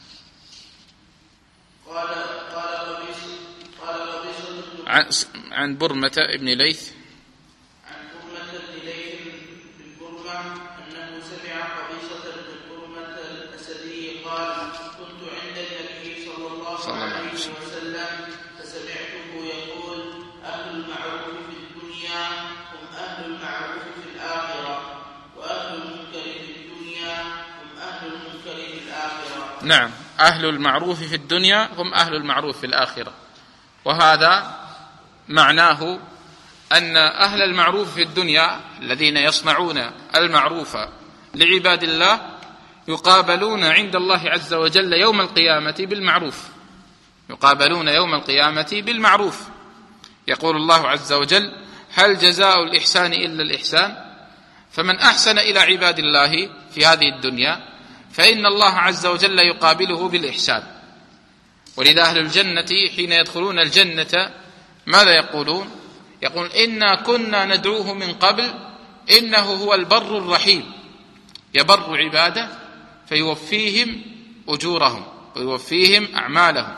قال قال قبيصة قال قبيصة عن, عن برمة ابن ليث عن برمة بن ليث بن برمة أنه سمع قبيصة بن برمة الأسدي قال: كنت عند النبي صلى الله عليه وسلم فسمعته يقول: أهل المعروف في الدنيا هم أهل المعروف في الآخرة، وأهل المنكر في الدنيا هم أهل المنكر في الآخرة. نعم، أهل المعروف في الدنيا هم أهل المعروف في الآخرة. وهذا معناه أن أهل المعروف في الدنيا الذين يصنعون المعروف لعباد الله يقابلون عند الله عز وجل يوم القيامة بالمعروف، يقابلون يوم القيامة بالمعروف. يقول الله عز وجل: هل جزاء الإحسان إلا الإحسان؟ فمن أحسن إلى عباد الله في هذه الدنيا فإن الله عز وجل يقابله بالإحسان. ولذا أهل الجنة حين يدخلون الجنة ماذا يقولون؟ يقول: إنا كنا ندعوه من قبل إنه هو البر الرحيم، يبر عباده فيوفيهم أجورهم ويوفيهم أعمالهم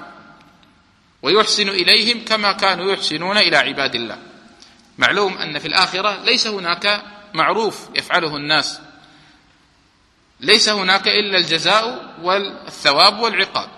ويحسن إليهم كما كانوا يحسنون إلى عباد الله. معلوم أن في الآخرة ليس هناك معروف يفعله الناس، ليس هناك إلا الجزاء والثواب والعقاب.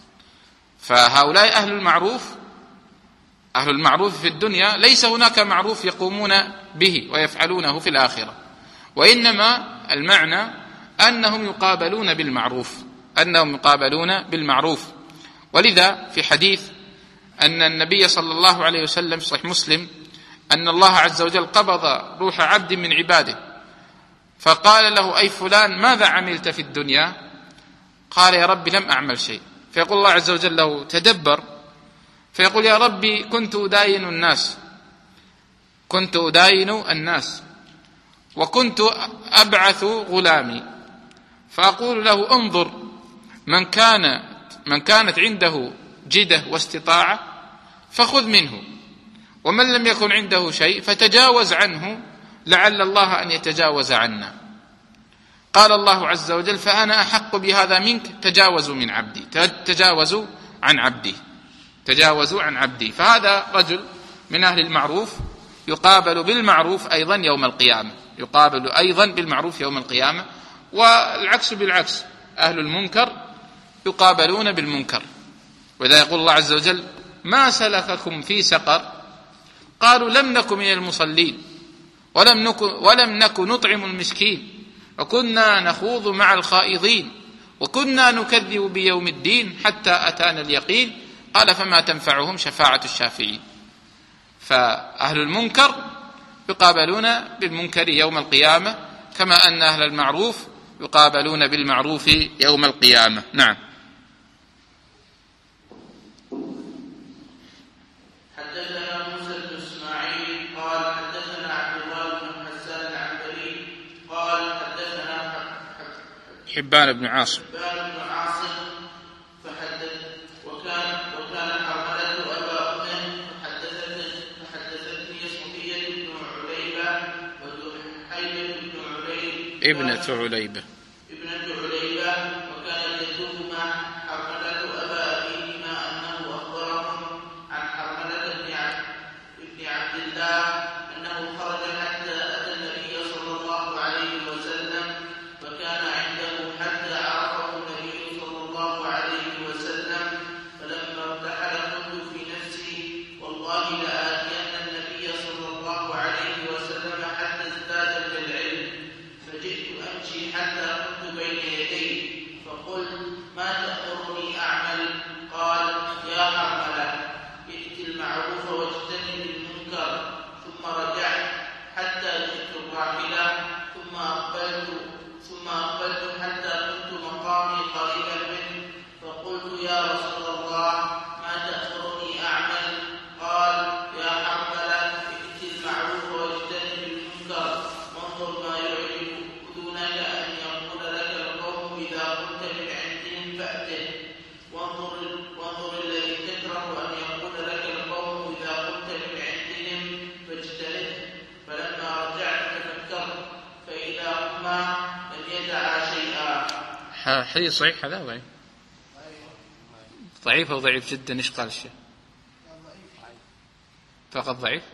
فهؤلاء أهل المعروف، أهل المعروف في الدنيا ليس هناك معروف يقومون به ويفعلونه في الآخرة، وإنما المعنى أنهم يقابلون بالمعروف، أنهم يقابلون بالمعروف. ولذا في حديث أن النبي صلى الله عليه وسلم في صحيح مسلم أن الله عز وجل قبض روح عبد من عباده فقال له: أي فلان ماذا عملت في الدنيا؟ قال: يا ربي لم أعمل شيء. فيقول الله عز وجل له: تدبر. فيقول: يا ربي كنت أداين الناس كنت أداين الناس وكنت أبعث غلامي، فأقول له: انظر من كان من كانت عنده جدة واستطاعة فخذ منه، ومن لم يكن عنده شيء فتجاوز عنه لعل الله أن يتجاوز عنا. قال الله عز وجل: فأنا أحق بهذا منك، تجاوزوا من عبدي، تجاوزوا عن عبدي، تجاوزوا عن عبدي. فهذا رجل من أهل المعروف يقابل بالمعروف أيضا يوم القيامة، يقابل أيضا بالمعروف يوم القيامة، والعكس بالعكس، أهل المنكر يقابلون بالمنكر. وإذا يقول الله عز وجل: ما سلككم في سقر؟ قالوا: لم نكن من المصلين ولم نكن, ولم نكن نطعم المسكين وكنا نخوض مع الخائضين وكنا نكذب بيوم الدين حتى أتانا اليقين. قال: فما تنفعهم شفاعة الشافعين. فأهل المنكر يقابلون بالمنكر يوم القيامة، كما أن أهل المعروف يقابلون بالمعروف يوم القيامة. نعم. حدثنا موسى بن اسماعيل قال حدثنا عبد الله بن حسان العنبري قال حدثنا حبان بن عاصم حبان بن عاصم فحدث وكان وكان حرملة أبا أمه فحدثتني فحدثتني صفية بن عليبة وزحيبة بن عليبة ابنة عليبة ابنة عليبة وكان يدوب مع حرملة أبا أبيهما أنه أخبرهم عن حرملة بن عبد الله أنه خرج حتى أتى النبي صلى الله عليه وسلم فكان عنده حتى عرفه النبي صلى الله عليه وسلم، فلما ارتحل قلت في نفسي: والله لآتين النبي صلى الله عليه وسلم حتى ازداد من العلم، فجئت أمشي حتى كنت بين يديه فقلت: ما تأمرني أعمل؟ قال: يا حرملة، ائت المعروف واجتنب المنكر. ثم رجعت حتى جئت الراحلة ثم أقبلت ثم أقبلت حتى كنت مقامي قريبا منه فقلت: يا رسول الله، ما تأمرني أعمل؟ قال: يا حرملة، ائت المعروف واجتنب المنكر، وانظر ما يعجب أذنك أن يقول لك القوم إذا قمت من عندهم فأته، وانظر وانظر الذي تكره أن يقول لك القوم إذا قمت من عندهم فاجتنبه. فلما رجعت تفكرت فإذا هما لم يدعا شيئا. حديث صحيح هذا ضعيف ضعيف أو ضعيف جدا؟ إيش قال الشيخ؟ فقط ضعيف.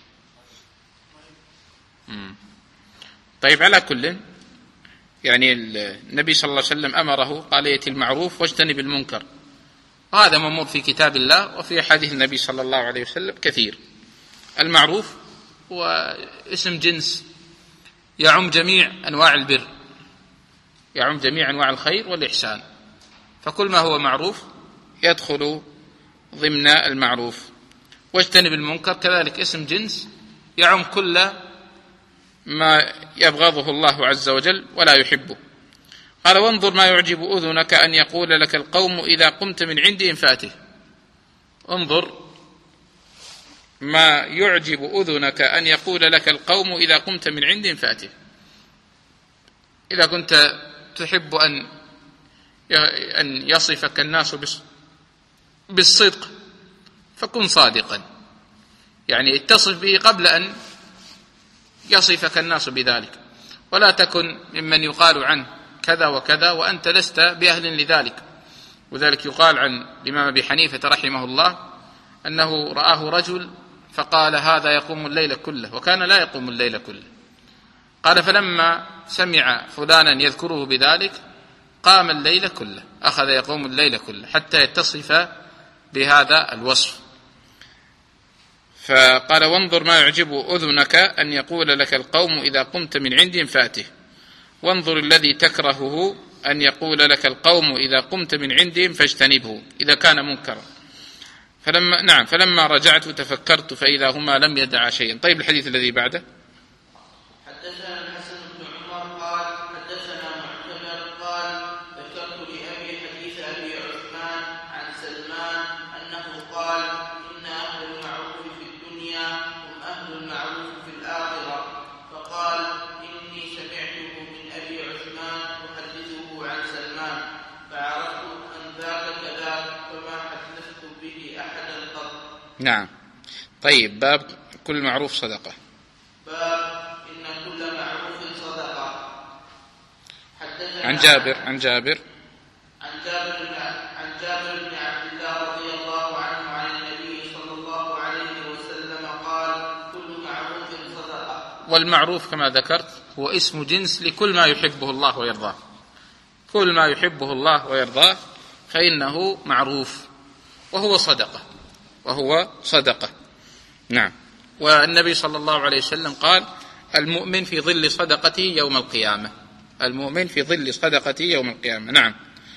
مم. طيب، على كل يعني النبي صلى الله عليه وسلم أمره قال: يأتي المعروف واجتنب المنكر، وهذا مأمور في كتاب الله وفي حديث النبي صلى الله عليه وسلم كثير. المعروف هو اسم جنس يعم جميع أنواع البر، يعم جميع أنواع الخير والإحسان، فكل ما هو معروف يدخل ضمن المعروف. واجتنب المنكر كذلك اسم جنس يعم كل ما يبغضه الله عز وجل ولا يحبه. قال: وانظر ما يعجب أذنك أن يقول لك القوم إذا قمت من عندهم فاته. انظر ما يعجب أذنك أن يقول لك القوم إذا قمت من عندهم فاته. إذا كنت تحب أن أن يصفك الناس بالصدق فكن صادقا، يعني اتصف به قبل أن يصفك الناس بذلك، ولا تكن ممن يقال عنه كذا وكذا وأنت لست بأهل لذلك. وذلك يقال عن الإمام أبي حنيفة رحمه الله أنه رآه رجل فقال: هذا يقوم الليل كله، وكان لا يقوم الليل كله. قال: فلما سمع فلانا يذكره بذلك قام الليل كله، أخذ يقوم الليل كله حتى يتصف بهذا الوصف. فقال: وانظر ما يعجب أذنك أن يقول لك القوم إذا قمت من عندهم فاته، وانظر الذي تكرهه أن يقول لك القوم إذا قمت من عندهم فاجتنبه إذا كان منكرا. فلما نعم فلما رجعت تفكرت فإذا هما لم يدعا شيئا. طيب، الحديث الذي بعده. حدثنا الحسن بن عمر قال حدثنا معتمر قال ذكرت لأبي حديث أبي عثمان عن سلمان أنه قال: إن أهل المعروف في الدنيا هم أهل المعروف في الآخرة. فقال: إني سمعته من أبي عثمان يحدثه عن سلمان فعرفت أن ذاك كذاك فما حدثت نعم. طيب، باب كل معروف صدقة. باب إن كل معروف صدقة. عن جابر عن جابر عن جابر بن عن جابر بن عبد الله رضي الله عنه عن النبي صلى الله عليه وسلم قال: كل معروف صدقة. والمعروف كما ذكرت هو اسم جنس لكل ما يحبه الله ويرضاه. كل ما يحبه الله ويرضاه فإنه معروف وهو صدقة وهو صدقة. نعم. والنبي صلى الله عليه وسلم قال: المؤمن في ظل صدقته يوم القيامة. المؤمن في ظل صدقته يوم القيامة. نعم.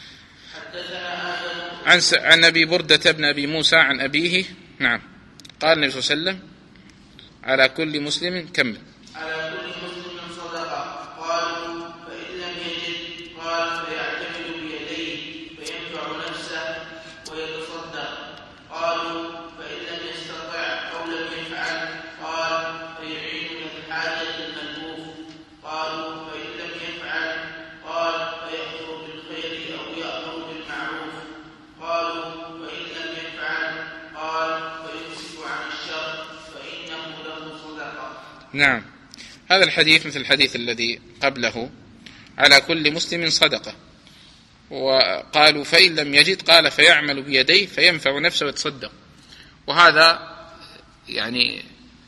عن عن أبي بردة بن أبي موسى عن أبيه. نعم. قال النبي صلى الله عليه وسلم: على كل مسلم كمل. على كل مسلم صدقة. قالوا: فإن لم يجد؟ قال: فيعتمد بيديه فينفع نفسه ويتصدق. قالوا: فإن لم يستطع أو لم يفعل؟ قال: فيعين من الحاجة الملهوف. قالوا: فإن لم يفعل؟ قال: فيأمر بالخير أو يأمر بالمعروف. قالوا: فإن لم يفعل؟ قال: فيمسك عن الشر فإنه له صدقة. نعم. هذا الحديث مثل الحديث الذي قبله: على كل مسلم صدقة. وقالوا: فإن لم يجد؟ قال: فيعمل بيديه فينفع نفسه ويتصدق. وهذا يعني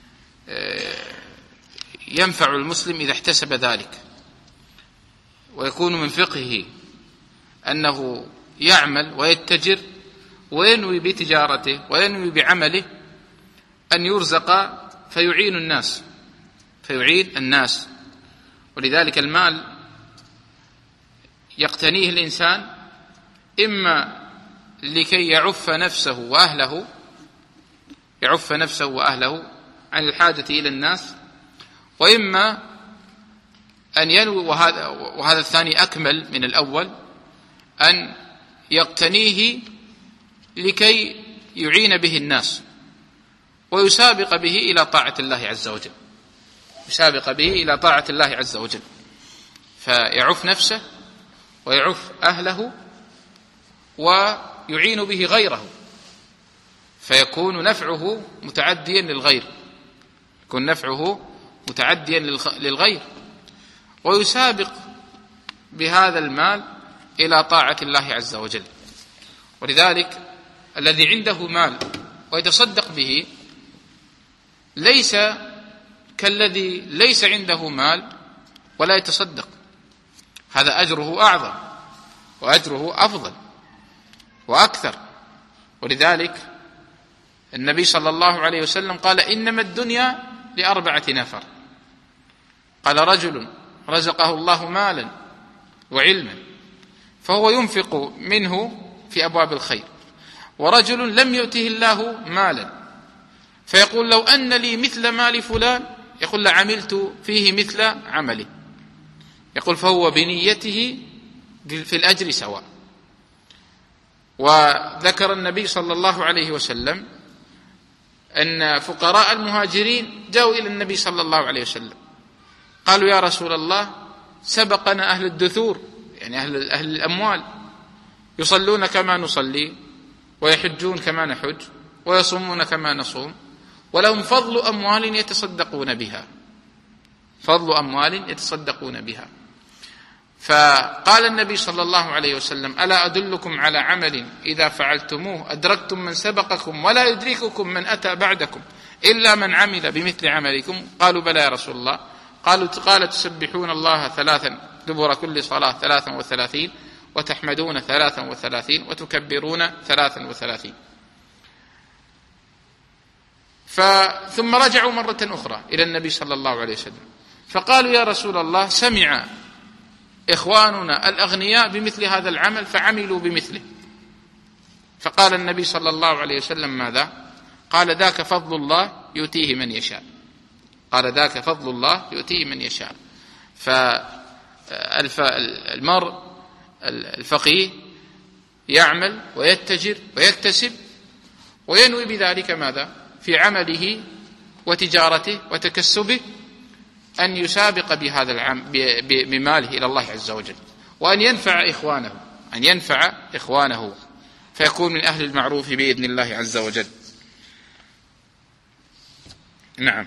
ينفع المسلم إذا احتسب ذلك، ويكون من فقهه أنه يعمل ويتجر وينوي بتجارته وينوي بعمله أن يرزق فيعين الناس فيعين الناس ولذلك المال يقتنيه الإنسان إما لكي يعف نفسه وأهله يعف نفسه وأهله عن الحاجة إلى الناس، وإما أن ينوي، وهذا, وهذا الثاني أكمل من الأول، أن يقتنيه لكي يعين به الناس ويسابق به إلى طاعة الله عز وجل يسابق به إلى طاعة الله عز وجل فيعف نفسه ويعف أهله ويعين به غيره، فيكون نفعه متعديا للغير يكون نفعه متعديا للغير ويسابق بهذا المال إلى طاعة الله عز وجل. ولذلك الذي عنده مال ويتصدق به ليس كالذي ليس عنده مال ولا يتصدق، هذا أجره أعظم وأجره أفضل وأكثر. ولذلك النبي صلى الله عليه وسلم قال: إنما الدنيا لأربعة نفر. قال: رجل رزقه الله مالا وعلما فهو ينفق منه في أبواب الخير، ورجل لم يؤته الله مالا فيقول: لو أن لي مثل مال فلان، يقول: لعملت فيه مثل عمله، يقول: فهو بنيته في الأجر سواء. وذكر النبي صلى الله عليه وسلم أن فقراء المهاجرين جاءوا إلى النبي صلى الله عليه وسلم قالوا: يا رسول الله، سبقنا أهل الدثور، يعني أهل, أهل الأموال، يصلون كما نصلي ويحجون كما نحج ويصومون كما نصوم، ولهم فضل أموال يتصدقون بها فضل أموال يتصدقون بها فقال النبي صلى الله عليه وسلم: ألا أدلكم على عمل إذا فعلتموه أدركتم من سبقكم ولا يدرككم من أتى بعدكم إلا من عمل بمثل عملكم؟ قالوا: بلى يا رسول الله. قالوا قال: تسبحون الله ثلاثا دبر كل صلاة ثلاثا وثلاثين، وتحمدون ثلاثا وثلاثين، وتكبرون ثلاثا وثلاثين. ثم رجعوا مرة أخرى إلى النبي صلى الله عليه وسلم فقالوا: يا رسول الله، سمع إخواننا الأغنياء بمثل هذا العمل فعملوا بمثله. فقال النبي صلى الله عليه وسلم: ماذا؟ قال: ذاك فضل الله يؤتيه من يشاء قال ذاك فضل الله يؤتيه من يشاء. فالمرء الفقيه يعمل ويتجر ويكتسب وينوي بذلك ماذا؟ في عمله وتجارته وتكسبه أن يسابق بهذا العمل بماله إلى الله عز وجل، وأن ينفع إخوانه أن ينفع إخوانه فيكون من أهل المعروف بإذن الله عز وجل. نعم.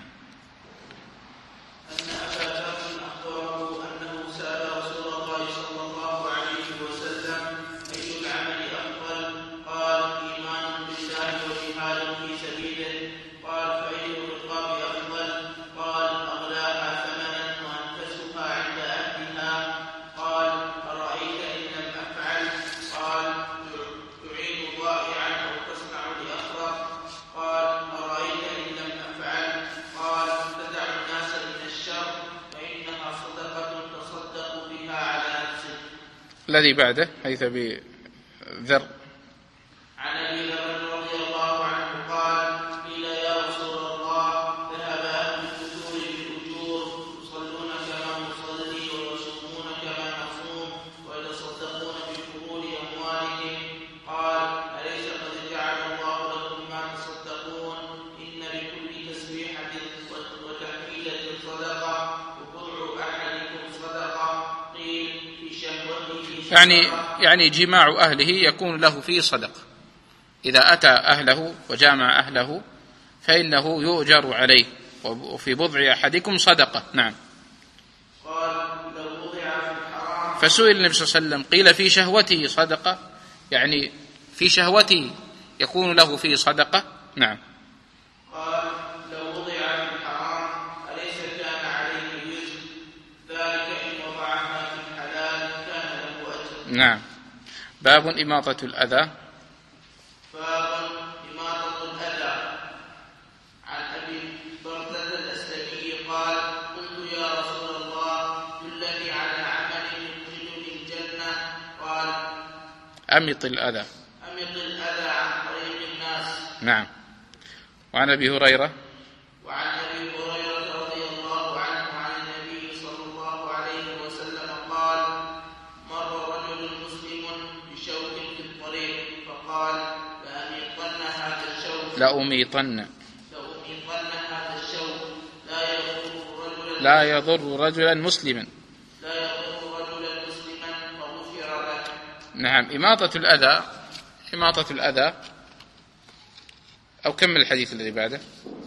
أن أبا بكر أخبره أنه سأل رسول الله صلى الله عليه وسلم أي العمل أفضل؟ قال إيمان بالله وجهاد في سبيله. قال فأي الرقاب أفضل؟ قال أغلاها ثمنا وأنفسها عند أهلها. قال أرأيت إن لم أفعل؟ قال تعين ضائعا أو تصنع لأخرق. قال أرأيت إن لم أفعل؟ قال تدع الناس من الشر فإنها صدقة تصدق بها على نفسك. الذي بعده حيث بذر. عن أبي ذر رضي الله عنه قال قيل يا رسول الله ذهب أهل الفتور بالأجور يصلون كما نصلي ويصومون كما نصوم ويتصدقون بفضول أموالهم. قال أليس قد جعل الله لكم ما تصدقون؟ إن لكل تسبيحة وتحميدة صدقة وبضع أحدكم صدقة. قيل في شهوته يعني يعني جماع أهله يكون له فيه صدقة. إذا أتى أهله وجامع أهله فإنه يؤجر عليه، وفي بضع أحدكم صدقة. نعم. قال لو وضع في الحرام. فسئل النبي صلى الله عليه وسلم قيل في شهوته صدقة، يعني في شهوته يكون له فيه صدقة. نعم. قال لو وضع في الحرام أليس كان عليه وزر؟ ذلك إن وضعها في الحلال كان له أجر. نعم. باب إماطة الأذى. باب إماطة الأذى. عن أبي بردة الأسلمي قال قلت يا رسول الله دلني على عمل يدخلني الجنة. قال أمط الأذى. أمط الأذى عن طريق الناس. نعم. وعن أبي هريرة. وعن أبي هريرة رضي الله عنه عن النبي صلى الله عليه وسلم قال مر رجل مسلم بشوك في الطريق فقال لأميطن هذا الشوك لأميطن لأميطن هذا الشوك لا يضر رجلا لا يضر رجلا مسلما. لا يضر رجلا مسلما فغفر له. نعم. إماطة الأذى. إماطة الأذى أو كمل الحديث الذي بعده.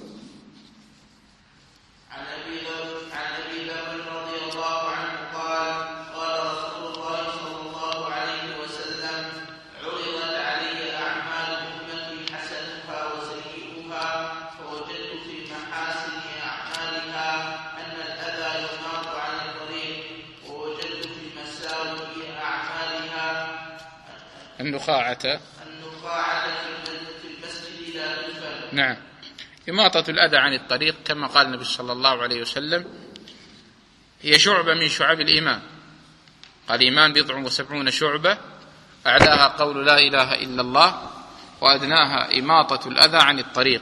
عن أبي ذر عن أبي ذر رضي الله عنه قال قال رسول الله صلى الله عليه وسلم عرضت علي أعمال أمتي حسنها وسيئها فوجدت في محاسن أعمالها أن الأذى يماط عن الطريق ووجدت في مساوئ أعمالها النخاعة. النخاعة في المسجد لا تدفن. نعم. إماطة الأذى عن الطريق كما قال النبي صلى الله عليه وسلم هي شعبة من شعب الإيمان. قال الإيمان بضع وسبعون شعبة أعلاها قول لا إله إلا الله وأدناها إماطة الأذى عن الطريق.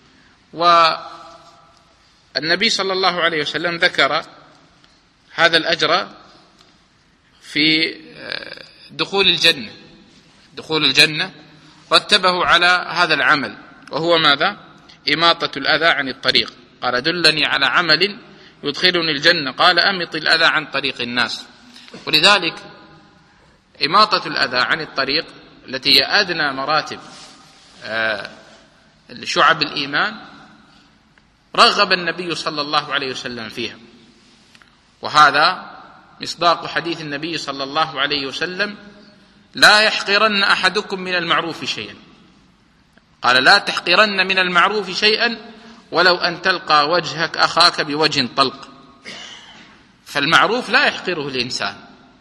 والنبي صلى الله عليه وسلم ذكر هذا الأجر في دخول الجنة. دخول الجنة رتبه على هذا العمل وهو ماذا؟ إماطة الأذى عن الطريق. قال دلني على عمل يدخلني الجنة. قال أمط الأذى عن طريق الناس. ولذلك إماطة الأذى عن الطريق التي هي أدنى مراتب شعب الإيمان رغب النبي صلى الله عليه وسلم فيها. وهذا مصداق حديث النبي صلى الله عليه وسلم لا يحقرن أحدكم من المعروف شيئا. قال لا تحقرن من المعروف شيئا ولو أن تلقى وجهك أخاك بوجه طلق. فالمعروف لا يحقره الإنسان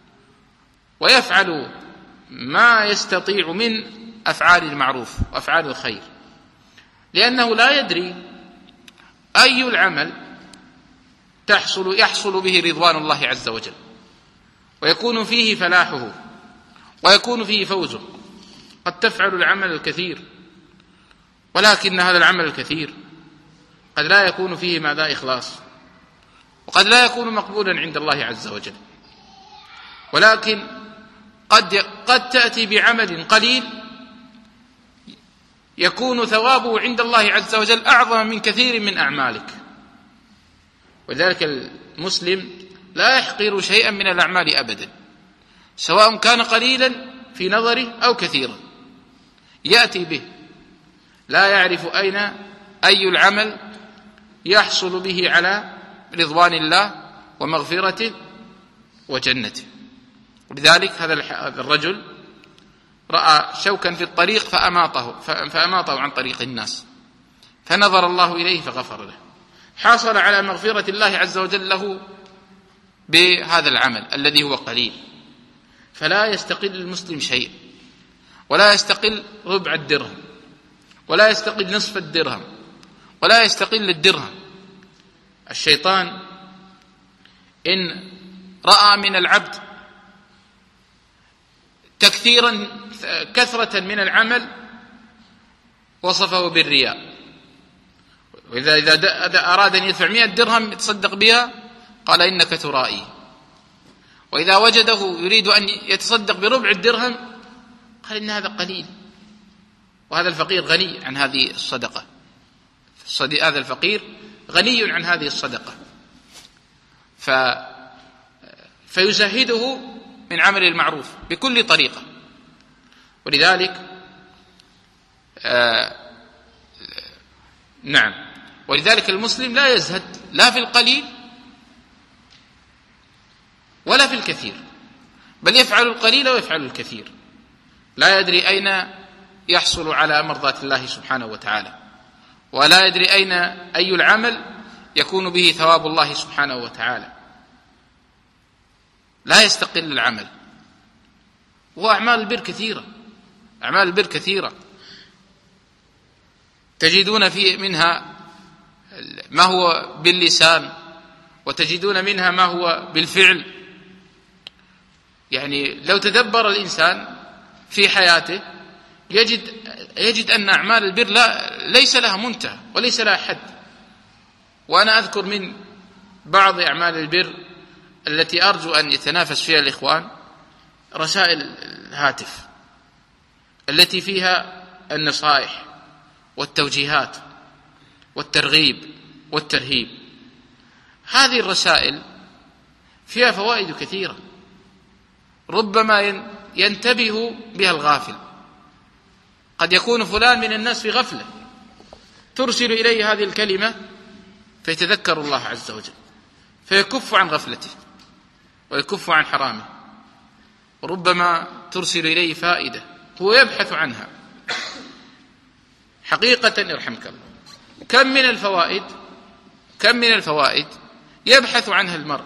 ويفعل ما يستطيع من أفعال المعروف وأفعال الخير، لأنه لا يدري أي العمل تحصل يحصل به رضوان الله عز وجل ويكون فيه فلاحه ويكون فيه فوزه. قد تفعل العمل الكثير ولكن هذا العمل الكثير قد لا يكون فيه ماذا؟ إخلاص، وقد لا يكون مقبولا عند الله عز وجل. ولكن قد قد تأتي بعمل قليل يكون ثوابه عند الله عز وجل أعظم من كثير من أعمالك. ولذلك المسلم لا يحقر شيئا من الأعمال أبدا، سواء كان قليلا في نظره أو كثيرا، يأتي به لا يعرف أين أي العمل يحصل به على رضوان الله ومغفرته وجنته. ولذلك هذا الرجل رأى شوكا في الطريق فأماطه فأماطه عن طريق الناس، فنظر الله إليه فغفر له، حصل على مغفرة الله عز وجل له بهذا العمل الذي هو قليل. فلا يستقل المسلم شيء، ولا يستقل ربع الدرهم، ولا يستقل نصف الدرهم، ولا يستقل الدرهم. الشيطان إن رأى من العبد تكثيرا كثرة من العمل وصفه بالرياء، وإذا إذا أراد أن يدفع مئة درهم يتصدق بها قال إنك ترائي، وإذا وجده يريد أن يتصدق بربع الدرهم قال إن هذا قليل، وهذا الفقير غني عن هذه الصدقة، هذا الفقير غني عن هذه الصدقة، ف فيزهده من عمل المعروف بكل طريقة. ولذلك آه نعم ولذلك المسلم لا يزهد لا في القليل ولا في الكثير، بل يفعل القليل ويفعل الكثير، لا يدري أين يحصل على مرضاة الله سبحانه وتعالى، ولا يدري أين أي العمل يكون به ثواب الله سبحانه وتعالى. لا يستقل العمل، وأعمال البر كثيرة، أعمال البر كثيرة تجدون في منها ما هو باللسان، وتجدون منها ما هو بالفعل. يعني لو تدبر الإنسان في حياته يجد يجد أن أعمال البر لا ليس لها منتهى وليس لها حد. وأنا أذكر من بعض أعمال البر التي أرجو أن يتنافس فيها الإخوان رسائل الهاتف التي فيها النصائح والتوجيهات والترغيب والترهيب. هذه الرسائل فيها فوائد كثيرة ربما ينتبه بها الغافل. قد يكون فلان من الناس في غفلة، ترسل إليه هذه الكلمة فيتذكر الله عز وجل فيكف عن غفلته ويكف عن حرامه، وربما ترسل إليه فائدة هو يبحث عنها حقيقة. يرحمك الله، كم من الفوائد كم من الفوائد يبحث عنها المرء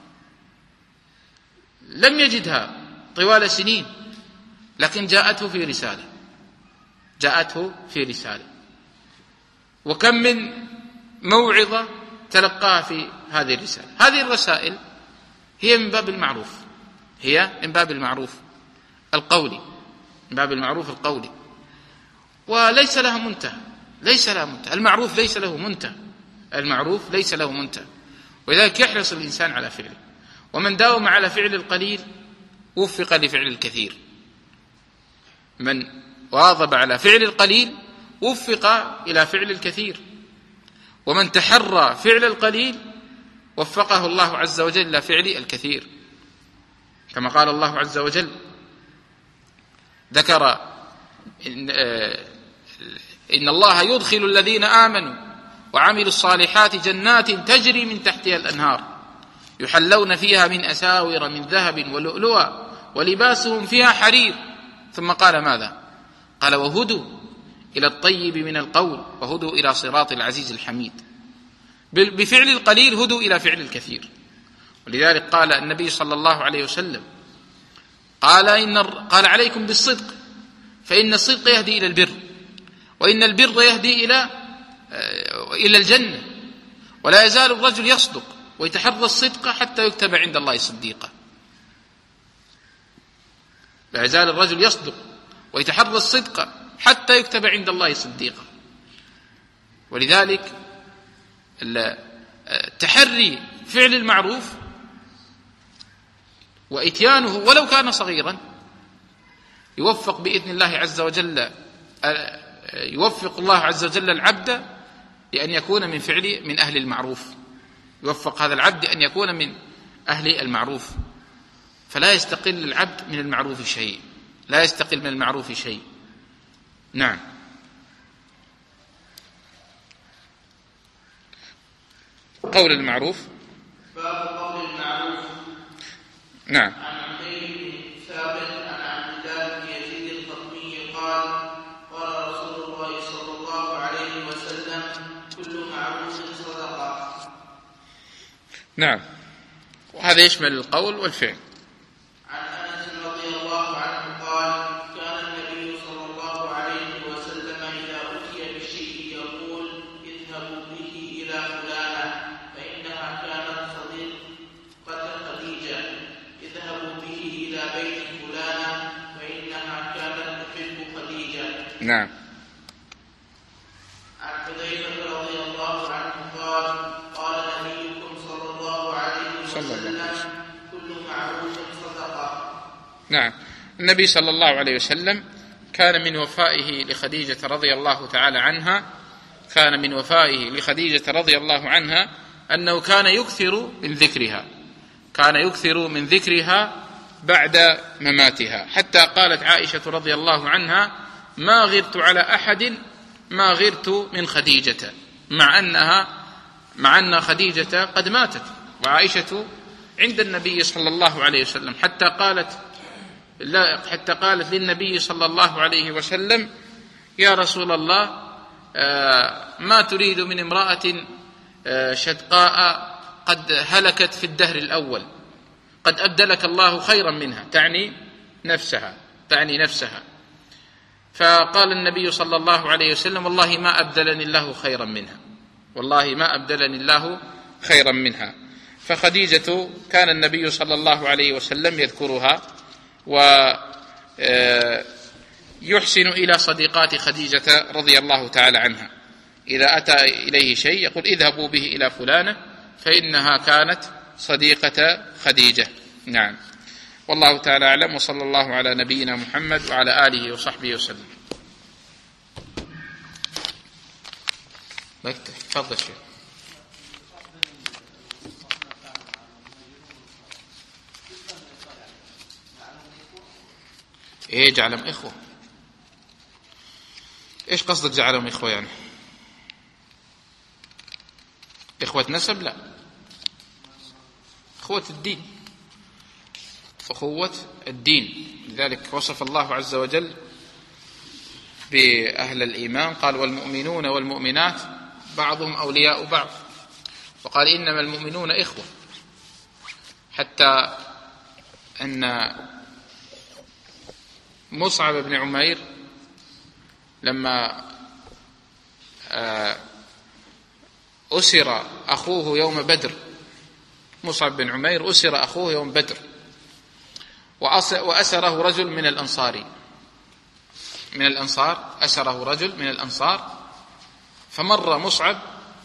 لم يجدها طوال سنين، لكن جاءته في رسالة جاءته في رسالة وكم من موعظة تلقاها في هذه الرسالة. هذه الرسائل هي من باب المعروف، هي من باب المعروف القولي، من باب المعروف القولي، وليس لها منتهى، ليس لها منتهى. المعروف ليس له منتهى، المعروف ليس له منتهى، ولذلك يحرص الإنسان على فعله. ومن داوم على فعل القليل وفق لفعل الكثير، من واظب على فعل القليل وفق إلى فعل الكثير، ومن تحرى فعل القليل وفقه الله عز وجل إلى فعل الكثير، كما قال الله عز وجل ذكر إن, إن الله يدخل الذين آمنوا وعملوا الصالحات جنات تجري من تحتها الأنهار يحلون فيها من أساور من ذهب ولؤلؤا ولباسهم فيها حرير. ثم قال ماذا؟ قال وهدوا إلى الطيب من القول وهدوا إلى صراط العزيز الحميد. بفعل القليل هدوا إلى فعل الكثير. ولذلك قال النبي صلى الله عليه وسلم قال, إن قال عليكم بالصدق فإن الصدق يهدي إلى البر، وإن البر يهدي إلى إلى الجنة، ولا يزال الرجل يصدق ويتحرى الصدق حتى يكتب عند الله صديقا. لا يزال الرجل يصدق ويتحرى الصدق حتى يكتب عند الله صديقا. ولذلك تحري فعل المعروف وإتيانه ولو كان صغيرا يوفق بإذن الله عز وجل، يوفق الله عز وجل العبد لأن يكون من فعل من أهل المعروف، يوفق هذا العبد أن يكون من أهل المعروف. فلا يستقل العبد من المعروف شيء، لا يستقل من المعروف شيء. نعم. القول المعروف. باب القول المعروف. نعم. عن عبيد بن ثابت عن عبد الله بن يزيد القطمي قال قال رسول الله صلى الله عليه وسلم كل معروف صدقة. نعم، وهذا يشمل القول والفعل. عن أنس رضي الله عنه قال كان النبي صلى الله عليه وسلم إذا أتي بشيء يقول اذهبوا به إلى فلانة فإنها كانت صديقة خديجة، اذهبوا به إلى بيت فلانة فإنها كانت تحب خديجة. نعم. عن حذيفة رضي الله عنه قال قال نبيكم صلى الله عليه وسلم كل معروف صدقة. نعم، النبي صلى الله عليه وسلم كان من وفائه لخديجة رضي الله تعالى عنها كان من وفائه لخديجة رضي الله عنها أنه كان يكثر من ذكرها كان يكثر من ذكرها بعد مماتها، حتى قالت عائشة رضي الله عنها ما غرت على أحد ما غرت من خديجة، مع أنها مع أن خديجة قد ماتت وعائشة عند النبي صلى الله عليه وسلم، حتى قالت لا حتى قالت للنبي صلى الله عليه وسلم يا رسول الله ما تريد من امرأة شدقاء قد هلكت في الدهر الأول قد أبدلك الله خيرا منها، تعني نفسها تعني نفسها فقال النبي صلى الله عليه وسلم والله ما أبدلني الله خيرا منها والله ما أبدلني الله خيرا منها. فخديجة كان النبي صلى الله عليه وسلم يذكرها ويحسن إلى صديقات خديجة رضي الله تعالى عنها، إذا أتى إليه شيء يقول اذهبوا به إلى فلانة فإنها كانت صديقة خديجة. نعم، والله تعالى أعلم، وصلى الله على نبينا محمد وعلى آله وصحبه وسلم. تفضل شيخ. ايه جعلهم إخوة؟ ايش قصدك جعلهم إخوة يعني؟ إخوة نسب؟ لا، إخوة الدين، أخوة الدين. لذلك وصف الله عز وجل بأهل الإيمان قال والمؤمنون والمؤمنات بعضهم أولياء بعض، وقال إنما المؤمنون إخوة، حتى أن مصعب بن عمير لما أسر أخوه يوم بدر مصعب بن عمير أسر أخوه يوم بدر وأسره رجل من الأنصار من الأنصار أسره رجل من الأنصار فمر مصعب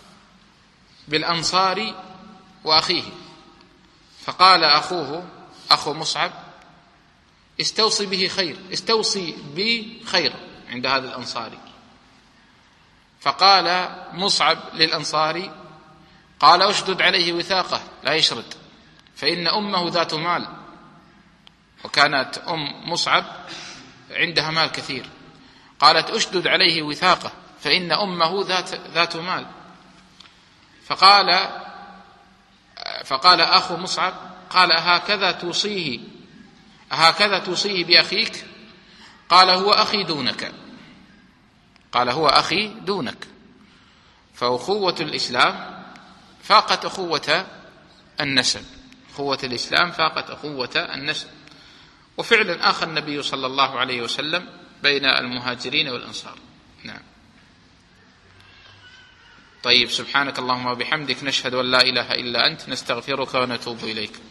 بالأنصار وأخيه فقال أخوه أخو مصعب استوصي به خير استوصي بي خير عند هذا الأنصاري. فقال مصعب للأنصاري قال اشدد عليه وثاقه لا يشرد فإن أمه ذات مال، وكانت أم مصعب عندها مال كثير، قالت اشدد عليه وثاقه فإن أمه ذات, ذات مال. فقال فقال أخو مصعب قال هكذا توصيه هكذا توصيه بأخيك؟ قال هو أخي دونك قال هو أخي دونك. فأخوة الإسلام فاقت أخوة النسب أخوة الإسلام فاقت أخوة النسب. وفعلا آخى النبي صلى الله عليه وسلم بين المهاجرين والأنصار. نعم. طيب، سبحانك اللهم وبحمدك نشهد أن لا إله إلا أنت نستغفرك ونتوب إليك.